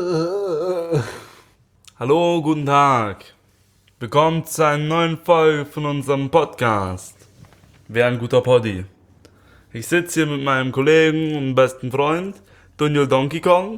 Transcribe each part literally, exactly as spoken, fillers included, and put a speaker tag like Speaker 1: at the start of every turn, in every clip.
Speaker 1: Hallo, guten Tag. Willkommen zu einer neuen Folge von unserem Podcast. Wer ein guter Poddy. Ich sitze hier mit meinem Kollegen und besten Freund, Daniel Donkey Kong.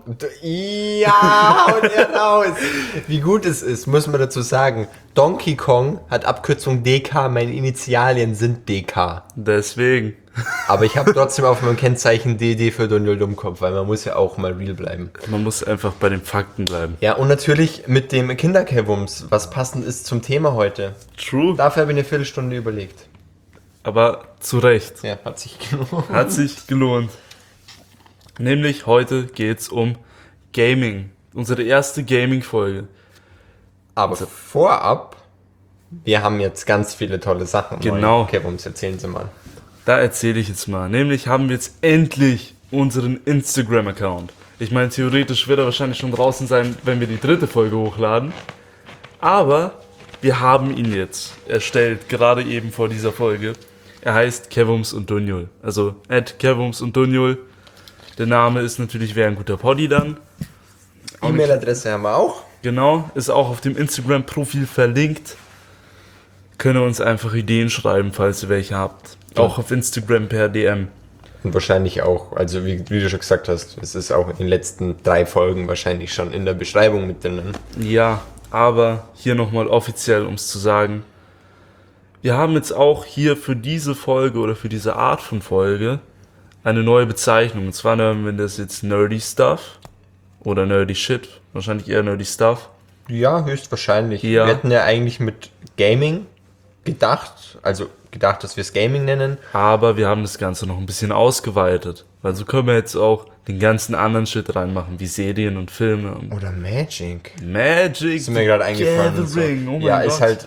Speaker 2: Ja, und er raus. Wie gut es ist, muss man dazu sagen. Donkey Kong hat Abkürzung D K, meine Initialien sind D K.
Speaker 1: Deswegen.
Speaker 2: Aber ich habe trotzdem auf meinem Kennzeichen D D für Daniel Dummkopf, weil man muss ja auch mal real bleiben.
Speaker 1: Man muss einfach bei den Fakten bleiben.
Speaker 2: Ja, und natürlich mit dem Kinderkevums, was passend ist zum Thema heute.
Speaker 1: True.
Speaker 2: Dafür habe ich eine Viertelstunde überlegt.
Speaker 1: Aber zu Recht.
Speaker 2: Ja, hat sich gelohnt.
Speaker 1: Hat sich gelohnt. Nämlich heute geht's um Gaming. Unsere erste Gaming-Folge.
Speaker 2: Aber vorab, wir haben jetzt ganz viele tolle Sachen.
Speaker 1: Genau.
Speaker 2: Kevums, erzählen Sie mal.
Speaker 1: Da erzähle ich jetzt mal. Nämlich haben wir jetzt endlich unseren Instagram-Account. Ich meine, theoretisch wird er wahrscheinlich schon draußen sein, wenn wir die dritte Folge hochladen. Aber wir haben ihn jetzt erstellt, gerade eben vor dieser Folge. Er heißt Kevums und Dunjul. Also at Kevums und Dunjul. Der Name ist natürlich Wer ein guter Poddy dann.
Speaker 2: E-Mail-Adresse haben wir auch.
Speaker 1: Genau, ist auch auf dem Instagram-Profil verlinkt. Könnt ihr uns einfach Ideen schreiben, falls ihr welche habt. Auch auf Instagram per D M.
Speaker 2: Und wahrscheinlich auch, also wie, wie du schon gesagt hast, es ist auch in den letzten drei Folgen wahrscheinlich schon in der Beschreibung mit drinnen.
Speaker 1: Ja, aber hier nochmal offiziell, um es zu sagen. Wir haben jetzt auch hier für diese Folge oder für diese Art von Folge eine neue Bezeichnung. Und zwar nennen wir das jetzt Nerdy Stuff oder Nerdy Shit. Wahrscheinlich eher Nerdy Stuff.
Speaker 2: Ja, höchstwahrscheinlich.
Speaker 1: Ja.
Speaker 2: Wir hätten ja eigentlich mit Gaming gedacht, also gedacht, dass wir es Gaming nennen.
Speaker 1: Aber wir haben das Ganze noch ein bisschen ausgeweitet. Weil so können wir jetzt auch den ganzen anderen Shit reinmachen, wie Serien und Filme. Und
Speaker 2: Oder Magic.
Speaker 1: Magic.
Speaker 2: Ist mir gerade eingefallen. und So.
Speaker 1: Gathering. Oh mein
Speaker 2: ja,
Speaker 1: Gott.
Speaker 2: ist halt.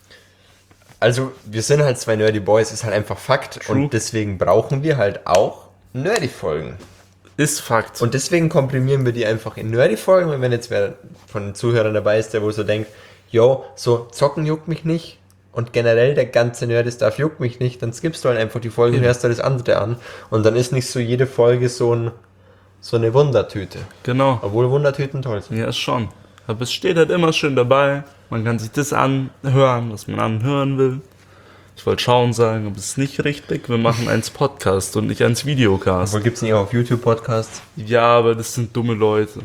Speaker 2: Also, wir sind halt zwei Nerdy Boys, ist halt einfach Fakt.
Speaker 1: True.
Speaker 2: Und deswegen brauchen wir halt auch Nerdy-Folgen.
Speaker 1: Ist Fakt.
Speaker 2: Und deswegen komprimieren wir die einfach in Nerdy-Folgen. Und wenn jetzt wer von den Zuhörern dabei ist, der wo so denkt, yo, so zocken juckt mich nicht und generell der ganze Nerdy-Stuff juckt mich nicht, dann skippst du halt einfach die Folgen und
Speaker 1: Ja.
Speaker 2: hörst dir das andere an. Und dann ist nicht so jede Folge so, ein, so eine Wundertüte.
Speaker 1: Genau.
Speaker 2: Obwohl Wundertüten toll sind.
Speaker 1: Ja, schon. Aber es steht halt immer schön dabei. Man kann sich das anhören, was man anhören will. Ich wollte schauen sagen, aber es ist nicht richtig. Wir machen eins Podcast und nicht eins Videocast.
Speaker 2: Obwohl gibt es nicht auch auf YouTube Podcasts?
Speaker 1: Ja, aber das sind dumme Leute.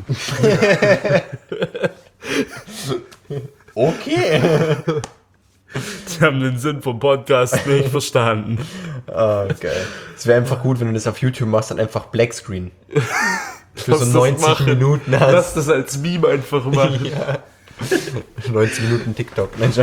Speaker 2: Okay.
Speaker 1: Die haben den Sinn vom Podcast nicht verstanden.
Speaker 2: Ah, geil. Es wäre einfach gut, wenn du das auf YouTube machst, dann einfach Blackscreen. Für
Speaker 1: Lass
Speaker 2: so
Speaker 1: das
Speaker 2: neunzig
Speaker 1: machen.
Speaker 2: Minuten
Speaker 1: Lass
Speaker 2: hast.
Speaker 1: das als Meme einfach machen.
Speaker 2: Ja. neunzig Minuten TikTok. Mensch.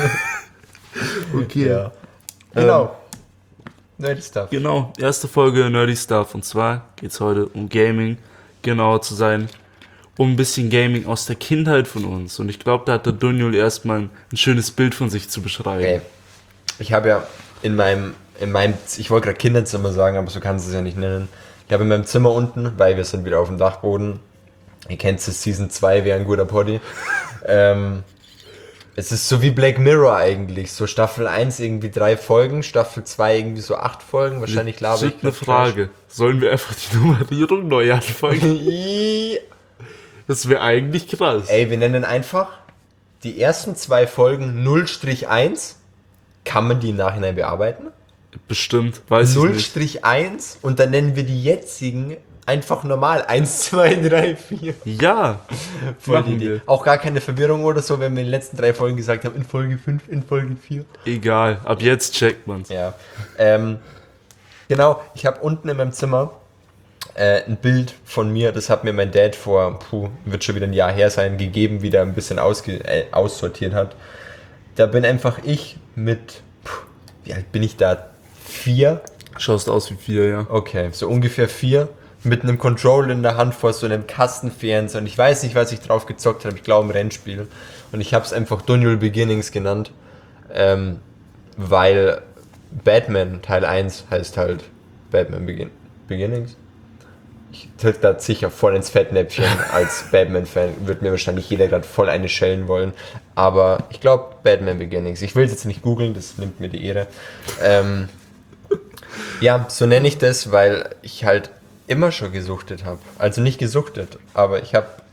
Speaker 1: Okay.
Speaker 2: Ja. Genau. Nerdy Stuff.
Speaker 1: Genau, erste Folge Nerdy Stuff. Und zwar geht es heute um Gaming, genauer zu sein, um ein bisschen Gaming aus der Kindheit von uns. Und ich glaube, da hat der Dunjul erstmal ein, ein schönes Bild von sich zu beschreiben.
Speaker 2: Okay. Ich habe ja in meinem, in meinem, ich wollte gerade Kinderzimmer sagen, aber so kannst du es ja nicht nennen. Ich habe in meinem Zimmer unten, weil wir sind wieder auf dem Dachboden. Ihr kennt es, Season zwei wäre ein guter Poddy. ähm, es ist so wie Black Mirror eigentlich. So Staffel eins irgendwie drei Folgen, Staffel zwei irgendwie so acht Folgen. Wahrscheinlich laber ich.
Speaker 1: Schick eine Frage. Sollen wir einfach die Nummerierung neu anfangen?
Speaker 2: I-
Speaker 1: Das wäre eigentlich krass.
Speaker 2: Ey, wir nennen einfach die ersten zwei Folgen null eins. Kann man die im Nachhinein bearbeiten?
Speaker 1: Bestimmt, weiß ich nicht.
Speaker 2: null eins und dann nennen wir die jetzigen einfach normal. eins, zwei, drei, vier.
Speaker 1: Ja,
Speaker 2: Voll die
Speaker 1: machen
Speaker 2: Idee.
Speaker 1: wir.
Speaker 2: Auch gar keine Verwirrung oder so, wenn wir in den letzten drei Folgen gesagt haben, in Folge fünf, in Folge vier.
Speaker 1: Egal, ab jetzt checkt man's.
Speaker 2: Ja. Ähm, genau, ich habe unten in meinem Zimmer äh, ein Bild von mir, das hat mir mein Dad vor, puh, wird schon wieder ein Jahr her sein, gegeben, wie der ein bisschen ausge äh, aussortiert hat. Da bin einfach ich mit, puh, wie alt bin ich da? Vier?
Speaker 1: Schaust aus wie vier, ja.
Speaker 2: Okay, so ungefähr vier. Mit einem Controller in der Hand vor so einem Kastenfernseher. Und ich weiß nicht, was ich drauf gezockt habe. Ich glaube, ein Rennspiel. Und ich habe es einfach Dunjul Beginnings genannt. Ähm, weil Batman Teil eins heißt halt Batman Begin Beginnings. Ich tritt da sicher voll ins Fettnäpfchen. Als Batman-Fan wird mir wahrscheinlich jeder gerade voll eine schellen wollen. Aber ich glaube, Batman Beginnings. Ich will es jetzt nicht googeln, das nimmt mir die Ehre. Ähm, ja, so nenne ich das, weil ich halt immer schon gesuchtet habe. Also nicht gesuchtet, aber ich habe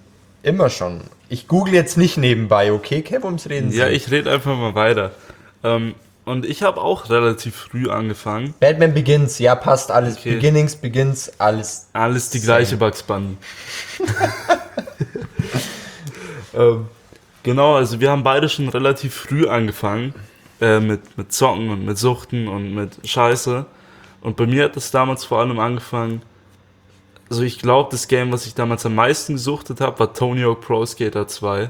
Speaker 2: Immer schon. Ich google jetzt nicht nebenbei, okay, Kev, ums Reden
Speaker 1: Ja,
Speaker 2: Sie.
Speaker 1: ich rede einfach mal weiter. Ähm, und ich habe auch relativ früh angefangen.
Speaker 2: Batman Begins, ja, passt alles.
Speaker 1: Okay.
Speaker 2: Beginnings, Begins, alles.
Speaker 1: Alles die
Speaker 2: Same.
Speaker 1: gleiche Bugs Bunny. ähm, genau, also wir haben beide schon relativ früh angefangen. Äh, mit, mit Zocken und mit Suchten und mit Scheiße. Und bei mir hat das damals vor allem angefangen. Also ich glaube, das Game, was ich damals am meisten gesuchtet habe, war Tony Hawk Pro Skater zwei.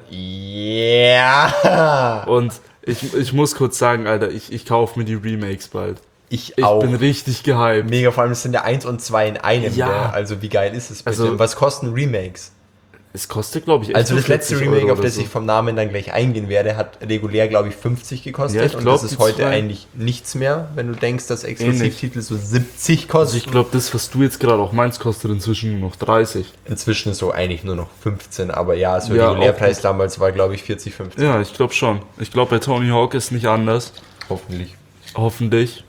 Speaker 2: Ja.
Speaker 1: Und ich, ich muss kurz sagen, Alter, ich, ich kaufe mir die Remakes bald.
Speaker 2: Ich,
Speaker 1: Ich
Speaker 2: auch.
Speaker 1: bin richtig gehypt.
Speaker 2: Mega, vor allem es sind ja eins und zwei in einem.
Speaker 1: Ja.
Speaker 2: Ja. Also wie geil ist es bitte?
Speaker 1: Also-
Speaker 2: Was kosten Remakes?
Speaker 1: Es kostet, glaube ich, echt
Speaker 2: Also
Speaker 1: nur
Speaker 2: das letzte
Speaker 1: vierzig
Speaker 2: Remake,
Speaker 1: Euro
Speaker 2: auf
Speaker 1: oder
Speaker 2: das
Speaker 1: so.
Speaker 2: ich vom Namen dann gleich eingehen werde, hat regulär, glaube ich, fünfzig gekostet.
Speaker 1: Ja, ich
Speaker 2: und
Speaker 1: glaub,
Speaker 2: das ist
Speaker 1: die
Speaker 2: heute
Speaker 1: zwei-
Speaker 2: eigentlich nichts mehr, wenn du denkst, dass Exklusivtitel so siebzig
Speaker 1: Also
Speaker 2: kosten.
Speaker 1: ich glaube, das, was du jetzt gerade auch meinst, kostet inzwischen nur noch dreißig.
Speaker 2: Inzwischen so eigentlich nur noch fünfzehn, aber ja, so
Speaker 1: Ja,
Speaker 2: Regulärpreis
Speaker 1: auch
Speaker 2: damals war, glaube ich, vierzig, fünfzig.
Speaker 1: Ja, ich glaube schon. Ich glaube, bei Tony Hawk ist nicht anders.
Speaker 2: Hoffentlich.
Speaker 1: Hoffentlich.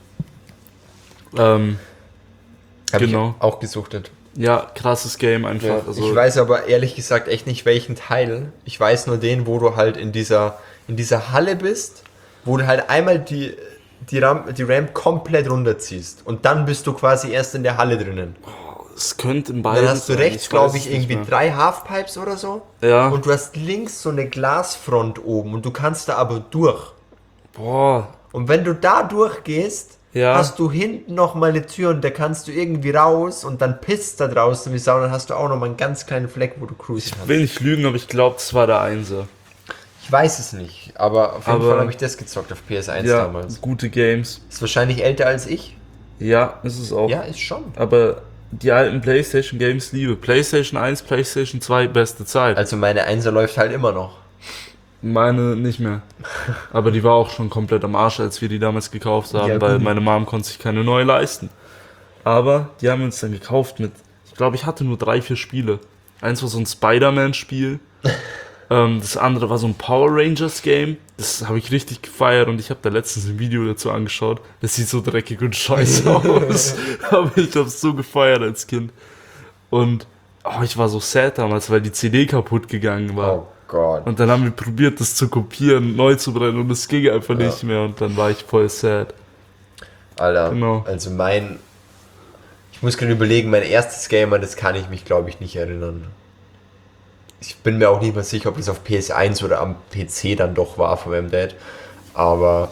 Speaker 1: Ähm,
Speaker 2: Habe
Speaker 1: Genau.
Speaker 2: ich auch gesuchtet.
Speaker 1: ja, krasses Game einfach.
Speaker 2: Ja,
Speaker 1: also,
Speaker 2: ich weiß aber ehrlich gesagt echt nicht welchen Teil. Ich weiß nur den, wo du halt in dieser, in dieser Halle bist, wo du halt einmal die, die, Ramp, die Ramp komplett runterziehst. Und dann bist du quasi erst in der Halle drinnen.
Speaker 1: es könnte in
Speaker 2: Dann
Speaker 1: beiden
Speaker 2: hast du
Speaker 1: sein,
Speaker 2: rechts,
Speaker 1: weiß
Speaker 2: glaube
Speaker 1: es
Speaker 2: ich,
Speaker 1: nicht
Speaker 2: irgendwie
Speaker 1: mehr.
Speaker 2: drei Halfpipes oder so.
Speaker 1: Ja.
Speaker 2: Und du hast links so eine Glasfront oben und du kannst da aber durch.
Speaker 1: Boah.
Speaker 2: Und wenn du da durchgehst,
Speaker 1: Ja.
Speaker 2: hast du hinten noch mal eine Tür und da kannst du irgendwie raus und dann pisst da draußen wie Sau und dann hast du auch noch mal einen ganz kleinen Fleck, wo du cruisen
Speaker 1: Ich
Speaker 2: kannst.
Speaker 1: will nicht lügen, aber ich glaube, das war der Einser.
Speaker 2: Ich weiß es nicht, aber auf jeden
Speaker 1: Aber-
Speaker 2: Fall habe ich das gezockt auf P S eins
Speaker 1: Ja,
Speaker 2: damals.
Speaker 1: gute Games.
Speaker 2: Ist wahrscheinlich älter als ich.
Speaker 1: Ja, ist es auch.
Speaker 2: Ja, ist schon.
Speaker 1: Aber die alten PlayStation Games liebe. PlayStation eins, PlayStation zwei, beste Zeit.
Speaker 2: Also meine Einser läuft halt immer noch.
Speaker 1: Meine nicht mehr. Aber die war auch schon komplett am Arsch, als wir die damals gekauft haben,
Speaker 2: Ja,
Speaker 1: weil
Speaker 2: gut.
Speaker 1: meine Mom konnte sich keine neue leisten. Aber die haben wir uns dann gekauft mit, ich glaube, ich hatte nur drei, vier Spiele. Eins war so ein Spider-Man-Spiel. ähm, das andere war so ein Power Rangers-Game. Das habe ich richtig gefeiert und ich habe da letztens ein Video dazu angeschaut. Das sieht so dreckig und scheiße aus. Aber ich habe es so gefeiert als Kind. Und oh, ich war so sad damals, weil die C D kaputt gegangen war.
Speaker 2: Oh Gott.
Speaker 1: Und dann haben wir probiert, das zu kopieren, neu zu brennen und es ging einfach
Speaker 2: Ja.
Speaker 1: nicht mehr und dann war ich voll sad.
Speaker 2: Alter,
Speaker 1: Genau.
Speaker 2: also mein... Ich muss gerade überlegen, mein erstes Game, an das kann ich mich, glaube ich, nicht erinnern. Ich bin mir auch nicht mehr sicher, ob das auf P S eins oder am P C dann doch war von meinem Dad. Aber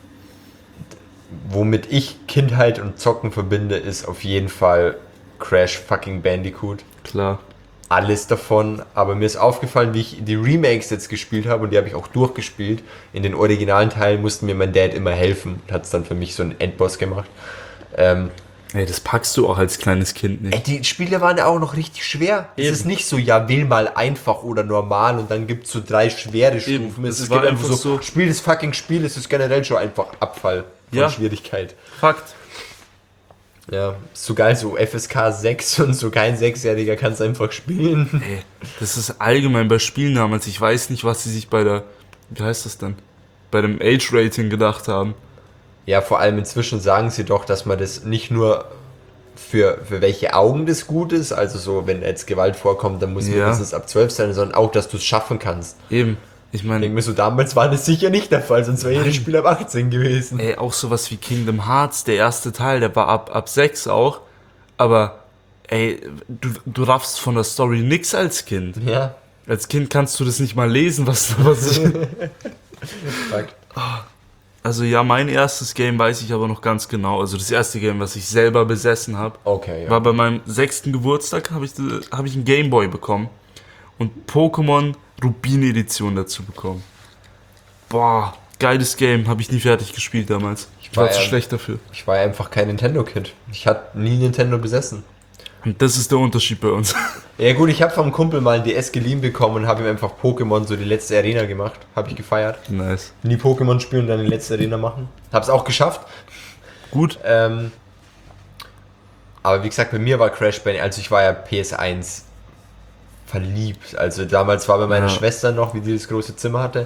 Speaker 2: womit ich Kindheit und Zocken verbinde, ist auf jeden Fall Crash fucking Bandicoot.
Speaker 1: Klar.
Speaker 2: Alles davon, aber mir ist aufgefallen, wie ich die Remakes jetzt gespielt habe und die habe ich auch durchgespielt. In den originalen Teilen musste mir mein Dad immer helfen und hat es dann für mich so einen Endboss gemacht. Ähm,
Speaker 1: Ey, das packst du auch als kleines Kind
Speaker 2: ey,
Speaker 1: nicht.
Speaker 2: die Spiele waren ja auch noch richtig schwer. Es
Speaker 1: Eben.
Speaker 2: ist nicht so, ja, wähl mal einfach oder normal und dann gibt es so drei schwere
Speaker 1: Eben.
Speaker 2: Stufen.
Speaker 1: Es
Speaker 2: Es
Speaker 1: war
Speaker 2: gibt einfach
Speaker 1: einfach
Speaker 2: so,
Speaker 1: so-
Speaker 2: Spiel das fucking Spiel, es ist generell schon einfach Abfall von
Speaker 1: Ja.
Speaker 2: Schwierigkeit.
Speaker 1: Fakt.
Speaker 2: Ja, ist so geil, so F S K sechs und so kein Sechsjähriger kann es einfach spielen.
Speaker 1: Ey, das ist allgemein bei Spielen damals. Ich weiß nicht, was sie sich bei der, wie heißt das denn? Bei dem Age-Rating gedacht haben.
Speaker 2: Ja, vor allem inzwischen sagen sie doch, dass man das nicht nur für, für welche Augen das gut ist, also so, wenn jetzt Gewalt vorkommt, dann muss
Speaker 1: Ja.
Speaker 2: mindestens ab zwölf sein, sondern auch, dass du es schaffen kannst.
Speaker 1: Eben. Ich
Speaker 2: Ich denke
Speaker 1: meine,
Speaker 2: mir so, damals war das sicher nicht der Fall, sonst wäre jedes Spiel ab achtzehn gewesen.
Speaker 1: ey, auch sowas wie Kingdom Hearts, der erste Teil, der war ab, ab sechs auch. Aber, ey, du, du raffst von der Story nix als Kind.
Speaker 2: Ja,
Speaker 1: Als Kind kannst du das nicht mal lesen, was, was
Speaker 2: fuck.
Speaker 1: Also ja, mein erstes Game weiß ich aber noch ganz genau. Also das erste Game, was ich selber besessen habe,
Speaker 2: Okay, ja.
Speaker 1: war bei meinem sechsten Geburtstag, habe ich, hab ich einen Gameboy bekommen. Und Pokémon Rubin Edition dazu bekommen. Boah, geiles Game, habe ich nie fertig gespielt damals. Ich war
Speaker 2: war
Speaker 1: zu
Speaker 2: ja-
Speaker 1: schlecht dafür.
Speaker 2: Ich war ja einfach kein Nintendo-Kid. Ich hatte nie Nintendo besessen.
Speaker 1: Und das ist der Unterschied bei uns.
Speaker 2: Ja gut, ich habe vom Kumpel mal ein D S geliehen bekommen und habe ihm einfach Pokémon so die letzte Arena gemacht. Habe ich gefeiert.
Speaker 1: Nice.
Speaker 2: Nie Pokémon spielen und dann die letzte Arena machen. Hab's auch geschafft.
Speaker 1: Gut.
Speaker 2: Ähm, aber wie gesagt, bei mir war Crash Bandicoot, also ich war ja P S eins verliebt. Also damals war bei meiner
Speaker 1: Ja.
Speaker 2: Schwester noch, wie die das große Zimmer hatte,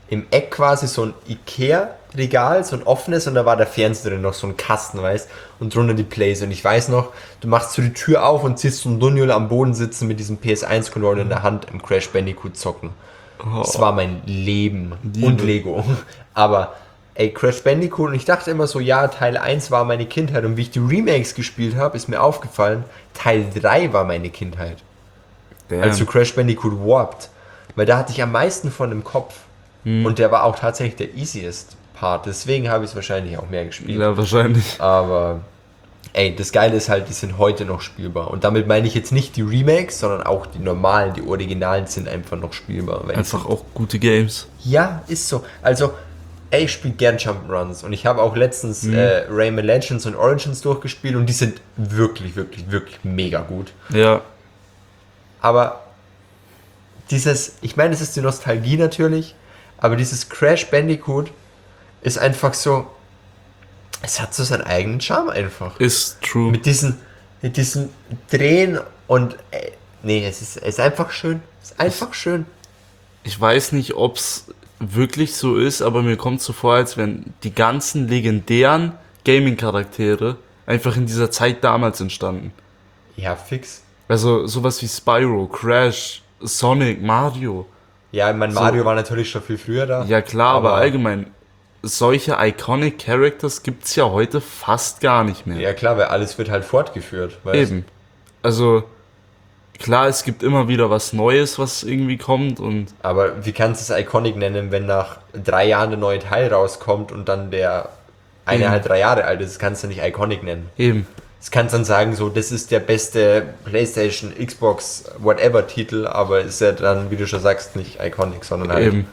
Speaker 2: im Eck quasi so ein Ikea-Regal, so ein offenes, und da war der Fernseher drin, noch so ein Kasten, weißt, und drunter die Plays. Und ich weiß noch, du machst so die Tür auf und siehst so einen Dunjul am Boden sitzen mit diesem P S eins Controller in der Hand im Crash Bandicoot zocken.
Speaker 1: Oh.
Speaker 2: Das war mein Leben.
Speaker 1: Liebe.
Speaker 2: Und Lego. Aber, ey, Crash Bandicoot, und ich dachte immer so, ja, Teil eins war meine Kindheit. Und wie ich die Remakes gespielt habe, ist mir aufgefallen, Teil drei war meine Kindheit.
Speaker 1: Damn.
Speaker 2: Also Crash Bandicoot Warped. Weil da hatte ich am meisten von im Kopf.
Speaker 1: Hm.
Speaker 2: Und der war auch tatsächlich der easiest Part. Deswegen habe ich es wahrscheinlich auch mehr gespielt.
Speaker 1: Ja, wahrscheinlich.
Speaker 2: Aber, ey, das Geile ist halt, die sind heute noch spielbar. Und damit meine ich jetzt nicht die Remakes, sondern auch die normalen, die Originalen sind einfach noch spielbar. Weil
Speaker 1: Einfach auch gute Games.
Speaker 2: ja, ist so. Also, ey, ich spiele gern Jump'n'Runs. Und ich habe auch letztens
Speaker 1: Mhm.
Speaker 2: äh, Rayman Legends und Origins durchgespielt. Und die sind wirklich, wirklich, wirklich mega gut.
Speaker 1: Ja.
Speaker 2: Aber dieses, ich meine, es ist die Nostalgie natürlich, aber dieses Crash Bandicoot ist einfach so, es hat so seinen eigenen Charme einfach.
Speaker 1: Ist true.
Speaker 2: Mit diesen, mit diesen Drehen und, ey, nee, es ist, es ist einfach schön. Es ist einfach schön.
Speaker 1: Ich weiß nicht, ob es wirklich so ist, aber mir kommt so vor, als wenn die ganzen legendären Gaming-Charaktere einfach in dieser Zeit damals entstanden.
Speaker 2: Ja, fix.
Speaker 1: Also sowas wie Spyro, Crash, Sonic, Mario.
Speaker 2: Ja, mein
Speaker 1: So.
Speaker 2: Mario war natürlich schon viel früher da.
Speaker 1: Ja klar, aber,
Speaker 2: Aber-
Speaker 1: allgemein, solche iconic Characters gibt's ja heute fast gar nicht mehr.
Speaker 2: Ja, klar, weil alles wird halt fortgeführt. Weißt?
Speaker 1: Eben. Also, klar, es gibt immer wieder was Neues, was irgendwie kommt und
Speaker 2: Aber wie kannst du es Iconic nennen, wenn nach drei Jahren der neue Teil rauskommt und dann der eine
Speaker 1: Eben.
Speaker 2: halt drei Jahre alt ist? Das kannst du nicht Iconic nennen.
Speaker 1: eben.
Speaker 2: Das kannst du dann sagen, so, das ist der beste PlayStation, Xbox, whatever Titel, aber ist ja dann, wie du schon sagst, nicht Iconic, sondern halt
Speaker 1: Eben.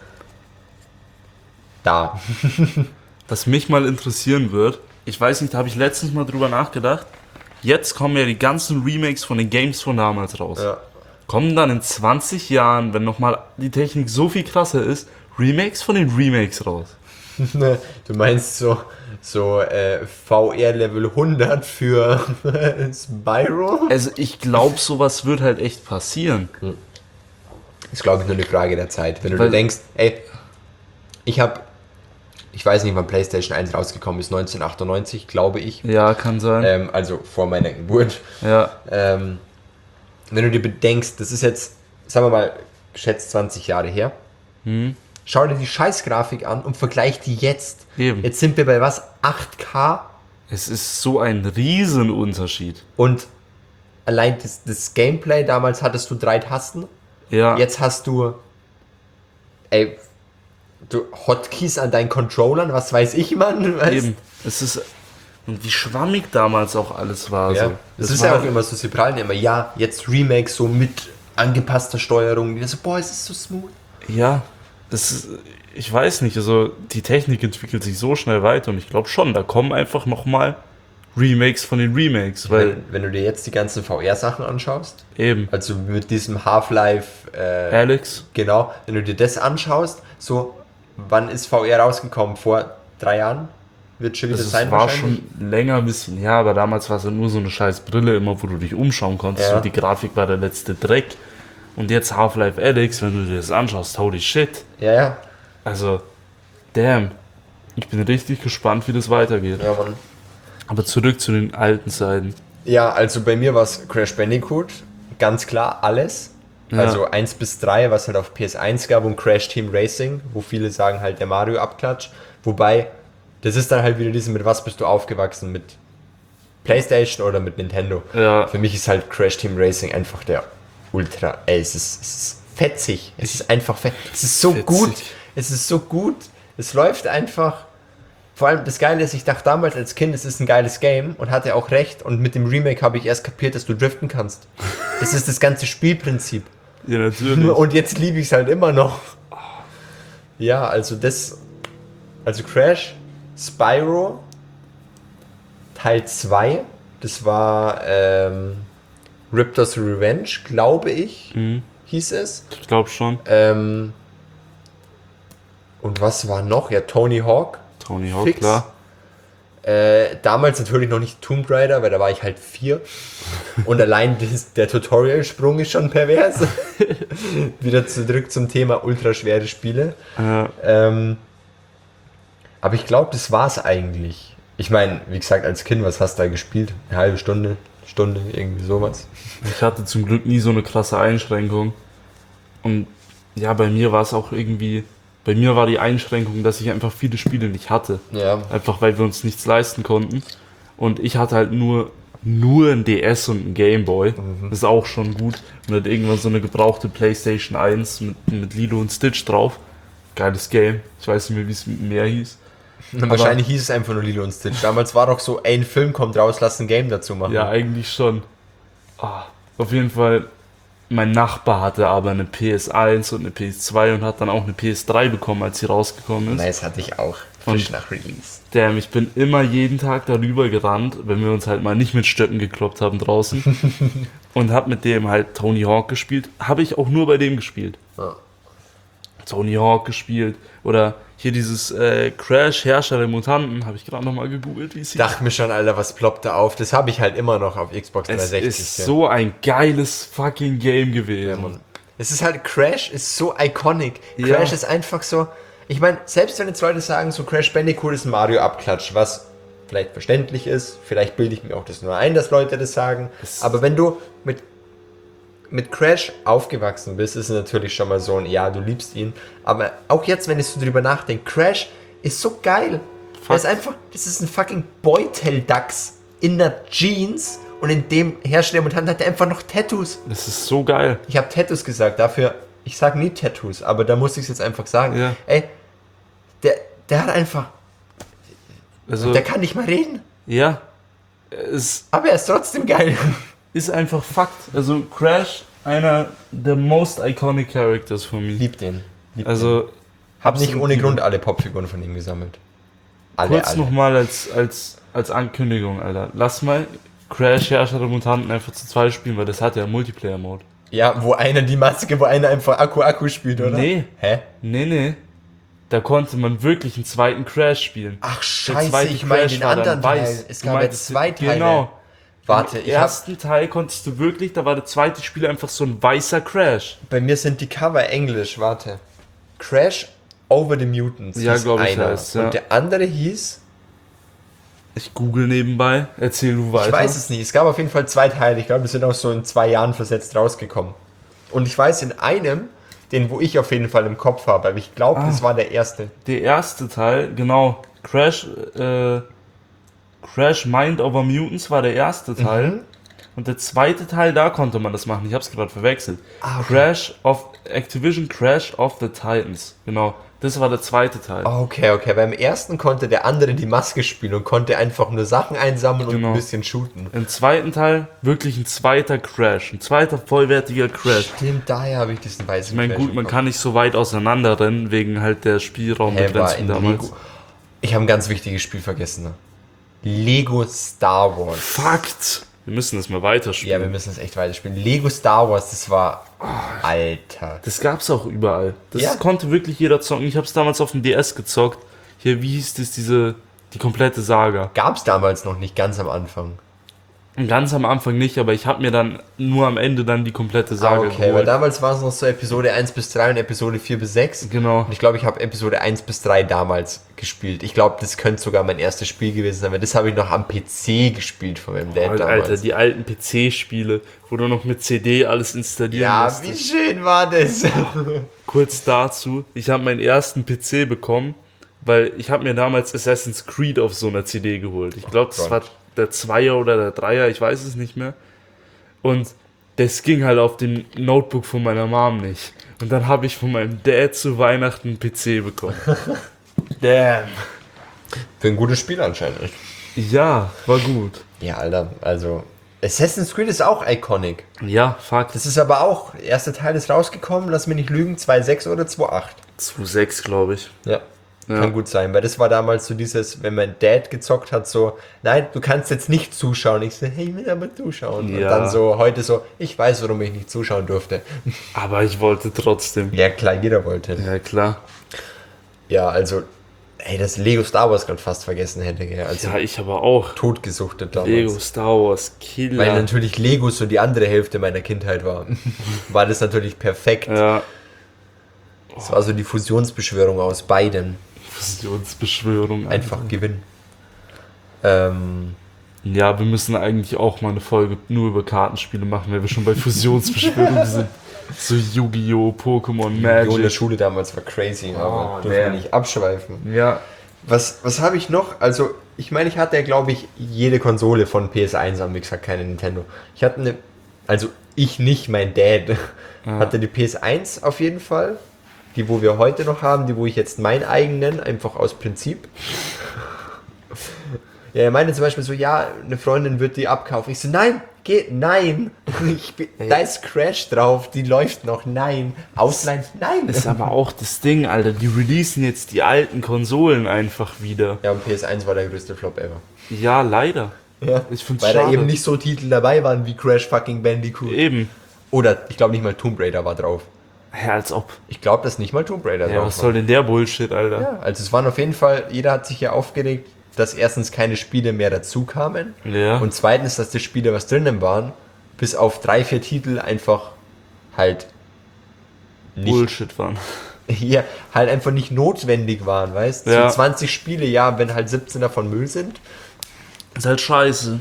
Speaker 2: da.
Speaker 1: Was mich mal interessieren wird, ich weiß nicht, da habe ich letztens mal drüber nachgedacht. Jetzt kommen ja die ganzen Remakes von den Games von damals raus.
Speaker 2: Ja.
Speaker 1: Kommen dann in zwanzig Jahren, wenn nochmal die Technik so viel krasser ist, Remakes von den Remakes raus?
Speaker 2: Du meinst so, so äh, V R Level hundert für Spyro?
Speaker 1: Also ich glaube, sowas wird halt echt passieren.
Speaker 2: Ist, glaube ich, nur eine Frage der Zeit. Wenn du
Speaker 1: Weil-
Speaker 2: dir denkst, ey, ich habe, ich weiß nicht, wann PlayStation eins rausgekommen ist, neunzehnhundertachtundneunzig, glaube ich.
Speaker 1: Ja, kann sein.
Speaker 2: Ähm, also vor meiner Geburt.
Speaker 1: Ja,
Speaker 2: Ähm, wenn du dir bedenkst, das ist jetzt, sagen wir mal, geschätzt zwanzig Jahre her.
Speaker 1: Hm.
Speaker 2: Schau dir die Scheißgrafik an und vergleich die jetzt.
Speaker 1: Eben.
Speaker 2: Jetzt sind wir bei was? acht K?
Speaker 1: es ist so ein Riesenunterschied.
Speaker 2: Und allein das, das Gameplay, damals hattest du drei Tasten.
Speaker 1: Ja,
Speaker 2: Jetzt hast du, ey, du Hotkeys an deinen Controllern, was weiß ich, Mann. Weißt?
Speaker 1: eben. Es ist, und wie schwammig damals auch alles war.
Speaker 2: Ja.
Speaker 1: So.
Speaker 2: Das,
Speaker 1: Das
Speaker 2: ist
Speaker 1: war,
Speaker 2: ja auch immer so, sie prallen immer, ja, jetzt Remake so mit angepasster Steuerung. Wieder so, boah, es ist so smooth.
Speaker 1: Ja, das ist, ich weiß nicht, also die Technik entwickelt sich so schnell weiter und ich glaube schon, da kommen einfach nochmal Remakes von den Remakes, weil
Speaker 2: Wenn, wenn du dir jetzt die ganzen V R-Sachen anschaust,
Speaker 1: eben,
Speaker 2: also mit diesem Half-Life, äh,
Speaker 1: Alex,
Speaker 2: genau, wenn du dir das anschaust, so, wann ist V R rausgekommen? Vor drei Jahren? Wird schon wieder
Speaker 1: also es
Speaker 2: sein
Speaker 1: war
Speaker 2: wahrscheinlich?
Speaker 1: schon länger ein bisschen, ja, aber damals war es ja nur so eine scheiß Brille immer, wo du dich umschauen konntest
Speaker 2: Ja.
Speaker 1: und die Grafik war der letzte Dreck. Und jetzt Half-Life Alex, wenn du dir das anschaust, holy shit.
Speaker 2: Ja, ja.
Speaker 1: Also, damn. Ich bin richtig gespannt, wie das weitergeht.
Speaker 2: Ja, Mann.
Speaker 1: Aber zurück zu den alten Zeiten.
Speaker 2: Ja, also bei mir war es Crash Bandicoot, ganz klar alles.
Speaker 1: Ja.
Speaker 2: Also eins bis drei, was halt auf P S eins gab, und Crash Team Racing, wo viele sagen halt der Mario Abklatsch. Wobei, das ist dann halt wieder diese, mit was bist du aufgewachsen? Mit PlayStation oder mit Nintendo?
Speaker 1: Ja.
Speaker 2: Für mich ist halt Crash Team Racing einfach der Ultra, ey, es ist, es ist fetzig. Es ist einfach fett. Es ist so
Speaker 1: Fetzig.
Speaker 2: gut. Es ist so gut. Es läuft einfach. Vor allem das Geile ist, ich dachte damals als Kind, es ist ein geiles Game und hatte auch recht. Und mit dem Remake habe ich erst kapiert, dass du driften kannst. Das ist das ganze Spielprinzip.
Speaker 1: Ja, natürlich.
Speaker 2: Und jetzt liebe ich es halt immer noch. Ja, also das. Also Crash, Spyro, Teil zwei. Das war ähm, Raptors Revenge, glaube ich,
Speaker 1: Mhm.
Speaker 2: hieß es.
Speaker 1: Ich glaube schon.
Speaker 2: Ähm, und was war noch? Ja, Tony Hawk.
Speaker 1: Tony Hawk,
Speaker 2: Fix.
Speaker 1: klar.
Speaker 2: Äh, damals natürlich noch nicht Tomb Raider, weil da war ich halt vier. Und allein das, der Tutorial-Sprung ist schon pervers. Wieder zurück zum Thema ultraschwere Spiele.
Speaker 1: Ja.
Speaker 2: Ähm, aber ich glaube, das war's eigentlich. Ich meine, wie gesagt, als Kind, was hast du da gespielt? Eine halbe Stunde, Stunde, irgendwie sowas.
Speaker 1: Ich hatte zum Glück nie so eine krasse Einschränkung. Und ja, bei mir war es auch irgendwie, bei mir war die Einschränkung, dass ich einfach viele Spiele nicht hatte.
Speaker 2: Ja.
Speaker 1: Einfach weil wir uns nichts leisten konnten. Und ich hatte halt nur, nur ein D S und ein Gameboy.
Speaker 2: Mhm.
Speaker 1: Das ist auch schon gut. Und dann irgendwann so eine gebrauchte PlayStation eins mit, mit Lilo und Stitch drauf. Geiles Game. Ich weiß nicht mehr, wie es mehr hieß.
Speaker 2: Und wahrscheinlich hieß es einfach nur Lilo und Stitch. Damals war doch so, ey, ein Film kommt raus, lass ein Game dazu machen.
Speaker 1: Ja, eigentlich schon. Ah, auf jeden Fall, mein Nachbar hatte aber eine P S eins und eine P S zwei und hat dann auch eine P S drei bekommen, als sie rausgekommen ist.
Speaker 2: Nice, hatte ich auch. Frisch nach Release.
Speaker 1: Damn, ich bin immer jeden Tag darüber gerannt, wenn wir uns halt mal nicht mit Stöcken gekloppt haben draußen. Und hab mit dem halt Tony Hawk gespielt. Habe ich auch nur bei dem gespielt.
Speaker 2: Ja.
Speaker 1: Tony Hawk gespielt. Oder hier dieses äh, Crash Herrscher der Mutanten. Habe ich gerade nochmal gegoogelt, wie es hieß.
Speaker 2: Dachte mir schon, Alter, was ploppt da auf? Das habe ich halt immer noch auf Xbox
Speaker 1: Es
Speaker 2: dreihundertsechzig.
Speaker 1: ist
Speaker 2: ja.
Speaker 1: so ein geiles fucking Game
Speaker 2: Ja,
Speaker 1: gewesen.
Speaker 2: Mann. Es ist halt, Crash ist so iconic.
Speaker 1: Ja.
Speaker 2: Crash ist einfach so, ich meine, selbst wenn jetzt Leute sagen, so Crash Bandicoot ist ein Mario-Abklatsch, was vielleicht verständlich ist, vielleicht bilde ich mir auch das nur ein, dass Leute das sagen,
Speaker 1: Es-
Speaker 2: aber wenn du mit, mit Crash aufgewachsen bist, ist es natürlich schon mal so ein, ja, du liebst ihn, aber auch jetzt, wenn ich so drüber nachdenke, Crash ist so geil. Er ist einfach, das ist ein fucking Beuteldachs in der Jeans und in dem Hersteller und hat er einfach noch Tattoos.
Speaker 1: Das ist so geil.
Speaker 2: Ich habe Tattoos gesagt, dafür, ich sage nie Tattoos, aber da muss ich es jetzt einfach sagen.
Speaker 1: Ja.
Speaker 2: Ey, der, der hat einfach,
Speaker 1: Also,
Speaker 2: der kann nicht mal reden,
Speaker 1: ja. Es
Speaker 2: aber er ist trotzdem geil.
Speaker 1: ist einfach Fakt. Also, Crash, einer der most iconic characters von mir.
Speaker 2: Lieb den. Lieb den.
Speaker 1: Also,
Speaker 2: Hab nicht
Speaker 1: absolut
Speaker 2: ohne
Speaker 1: lieb.
Speaker 2: Grund alle Popfiguren von ihm gesammelt. Alle,
Speaker 1: kurz
Speaker 2: alle.
Speaker 1: nochmal als, als, als Ankündigung, Alter. Lass mal Crash Herrscher der Mutanten einfach zu zweit spielen, weil das hat ja einen Multiplayer-Mode.
Speaker 2: Ja, wo einer die Maske, wo einer einfach Akku-Akku spielt, oder?
Speaker 1: Nee.
Speaker 2: Hä?
Speaker 1: Nee, nee. Da konnte man wirklich einen zweiten Crash spielen.
Speaker 2: Ach
Speaker 1: Der
Speaker 2: scheiße,
Speaker 1: zweite
Speaker 2: ich meine
Speaker 1: Crash
Speaker 2: den
Speaker 1: war dann
Speaker 2: anderen Teil.
Speaker 1: weiß.
Speaker 2: Es
Speaker 1: Du
Speaker 2: gab ja
Speaker 1: meintest-
Speaker 2: zwei Teile.
Speaker 1: Genau.
Speaker 2: Warte,
Speaker 1: Im
Speaker 2: ich hab,
Speaker 1: ersten Teil konntest du wirklich, da war der zweite Spieler einfach so ein weißer Crash.
Speaker 2: bei mir sind die Cover englisch, warte. Crash Over the Mutants
Speaker 1: Ja,
Speaker 2: hieß
Speaker 1: glaub ich,
Speaker 2: einer.
Speaker 1: heißt's, ja.
Speaker 2: Und der andere hieß,
Speaker 1: Ich google nebenbei, erzähl du weiter.
Speaker 2: ich weiß es nicht, es gab auf jeden Fall zwei Teile. Ich glaube, die sind auch so in zwei Jahren versetzt rausgekommen. Und ich weiß in einem, den wo ich auf jeden Fall im Kopf habe, aber ich glaube,
Speaker 1: Ah.
Speaker 2: das war der erste.
Speaker 1: Der erste Teil, genau, Crash, äh, Crash Mind Over Mutants war der erste Teil.
Speaker 2: Mhm.
Speaker 1: Und der zweite Teil, da konnte man das machen. Ich hab's gerade verwechselt.
Speaker 2: Ah, okay.
Speaker 1: Crash of Activision Crash of the Titans. Genau, das war der zweite Teil.
Speaker 2: Okay, okay. Beim ersten konnte der andere die Maske spielen und konnte einfach nur Sachen einsammeln und
Speaker 1: Genau.
Speaker 2: ein bisschen shooten.
Speaker 1: Im zweiten Teil wirklich ein zweiter Crash, ein zweiter vollwertiger Crash.
Speaker 2: Stimmt, daher habe ich diesen weißen
Speaker 1: Ich meine,
Speaker 2: Crash
Speaker 1: gut,
Speaker 2: im
Speaker 1: man
Speaker 2: Kopf.
Speaker 1: kann nicht so weit auseinander rennen, wegen halt der
Speaker 2: Hä, war
Speaker 1: Spielraumbegrenzung
Speaker 2: in
Speaker 1: damals.
Speaker 2: Lego. Ich habe ein ganz wichtiges Spiel vergessen. Lego Star Wars.
Speaker 1: Fakt! Wir müssen das mal weiterspielen.
Speaker 2: Ja, wir müssen es echt weiterspielen. Lego Star Wars, das war... Alter.
Speaker 1: Das gab's auch überall. Das
Speaker 2: Ja.
Speaker 1: konnte wirklich jeder zocken. Ich hab's damals auf dem D S gezockt. Hier, wie hieß das, diese, die komplette Saga?
Speaker 2: Gab's damals noch nicht, ganz am Anfang.
Speaker 1: Ganz am Anfang nicht, aber ich hab mir dann nur am Ende dann die komplette
Speaker 2: Ah,
Speaker 1: Saga
Speaker 2: okay, weil
Speaker 1: geholt.
Speaker 2: damals war es noch so Episode eins bis drei und Episode vier bis sechs.
Speaker 1: Genau.
Speaker 2: Und ich glaube, ich habe Episode eins bis drei damals gespielt. Ich glaube, das könnte sogar mein erstes Spiel gewesen sein, weil das habe ich noch am P C gespielt von meinem Dad
Speaker 1: Alter,
Speaker 2: damals.
Speaker 1: Alter, die alten P C-Spiele, wo du noch mit C D alles installieren
Speaker 2: Ja,
Speaker 1: musstest.
Speaker 2: wie schön war das?
Speaker 1: Kurz dazu, ich habe meinen ersten P C bekommen, weil ich habe mir damals Assassin's Creed auf so einer C D geholt. Ich glaube, das
Speaker 2: Gott.
Speaker 1: war der Zweier oder der Dreier, ich weiß es nicht mehr. Und das ging halt auf dem Notebook von meiner Mom nicht. Und dann habe ich von meinem Dad zu Weihnachten einen P C bekommen. Damn.
Speaker 2: Für ein gutes Spiel anscheinend.
Speaker 1: Ja, war gut.
Speaker 2: Ja, Alter, also Assassin's Creed ist auch iconic.
Speaker 1: Ja, fuck.
Speaker 2: Das ist aber auch, der erste Teil ist rausgekommen, lass mich nicht lügen, zwei Komma sechs oder zwei Komma acht.
Speaker 1: zwei Komma sechs, glaube ich.
Speaker 2: Ja.
Speaker 1: Ja.
Speaker 2: Kann gut sein, weil das war damals so dieses, wenn mein Dad gezockt hat, so, nein, du kannst jetzt nicht zuschauen. Ich so, hey, ich will aber zuschauen. Und
Speaker 1: Ja.
Speaker 2: dann so, heute so, ich weiß, warum ich nicht zuschauen durfte.
Speaker 1: Aber ich wollte trotzdem.
Speaker 2: Ja, klar, jeder wollte.
Speaker 1: Ja, klar.
Speaker 2: Ja, also, Ey, das Lego Star Wars gerade fast vergessen hätte, gell? Also
Speaker 1: Ja, ich aber auch.
Speaker 2: totgesuchtet damals.
Speaker 1: Lego Star Wars, Killer.
Speaker 2: Weil natürlich Lego so die andere Hälfte meiner Kindheit war. War das natürlich perfekt.
Speaker 1: Ja.
Speaker 2: Das war so die Fusionsbeschwörung aus beiden.
Speaker 1: Fusionsbeschwörung.
Speaker 2: Einfach gewinnen. Ähm,
Speaker 1: Ja, wir müssen eigentlich auch mal eine Folge nur über Kartenspiele machen, wenn wir schon bei Fusionsbeschwörung sind. So Yu-Gi-Oh!, Pokémon,
Speaker 2: in der
Speaker 1: Magic.
Speaker 2: Schule damals war crazy, aber
Speaker 1: Oh,
Speaker 2: dürfen wir
Speaker 1: man.
Speaker 2: nicht abschweifen.
Speaker 1: Ja.
Speaker 2: Was, was habe ich noch? Also, ich meine, ich hatte ja, glaube ich, jede Konsole von P S eins, haben wie gesagt, keine Nintendo. Ich hatte eine, also ich nicht, mein Dad
Speaker 1: Ja.
Speaker 2: hatte die P S eins auf jeden Fall. Die, wo wir heute noch haben, die, wo ich jetzt mein eigen nenne, einfach aus Prinzip. Ja, er meinte zum Beispiel so, ja, eine Freundin wird die abkaufen. Ich so, nein, geht, nein. Ich bin, da ist Crash drauf, die läuft noch, nein. Ausleihen, nein.
Speaker 1: Ist aber auch das Ding, Alter. Die releasen jetzt die alten Konsolen einfach wieder.
Speaker 2: Ja, und P S eins war der größte Flop ever.
Speaker 1: Ja, leider.
Speaker 2: Ja,
Speaker 1: Ich find's
Speaker 2: weil
Speaker 1: schade.
Speaker 2: da eben nicht so Titel dabei waren wie Crash fucking Bandicoot.
Speaker 1: Eben.
Speaker 2: Oder ich glaube nicht mal Tomb Raider war drauf.
Speaker 1: Ja, als ob.
Speaker 2: Ich glaube, dass nicht mal Tomb Raider
Speaker 1: Ja,
Speaker 2: drauf
Speaker 1: was soll denn der Bullshit, Alter?
Speaker 2: war. Ja, also es waren auf jeden Fall, jeder hat sich ja aufgeregt, dass erstens keine Spiele mehr dazu kamen
Speaker 1: Ja.
Speaker 2: und zweitens, dass die Spiele, was drinnen waren, bis auf drei, vier Titel einfach halt nicht,
Speaker 1: Bullshit waren.
Speaker 2: hier, halt einfach nicht notwendig waren, weißt du?
Speaker 1: Ja.
Speaker 2: So zwanzig Spiele, ja, wenn halt siebzehn davon Müll sind.
Speaker 1: Ist halt scheiße.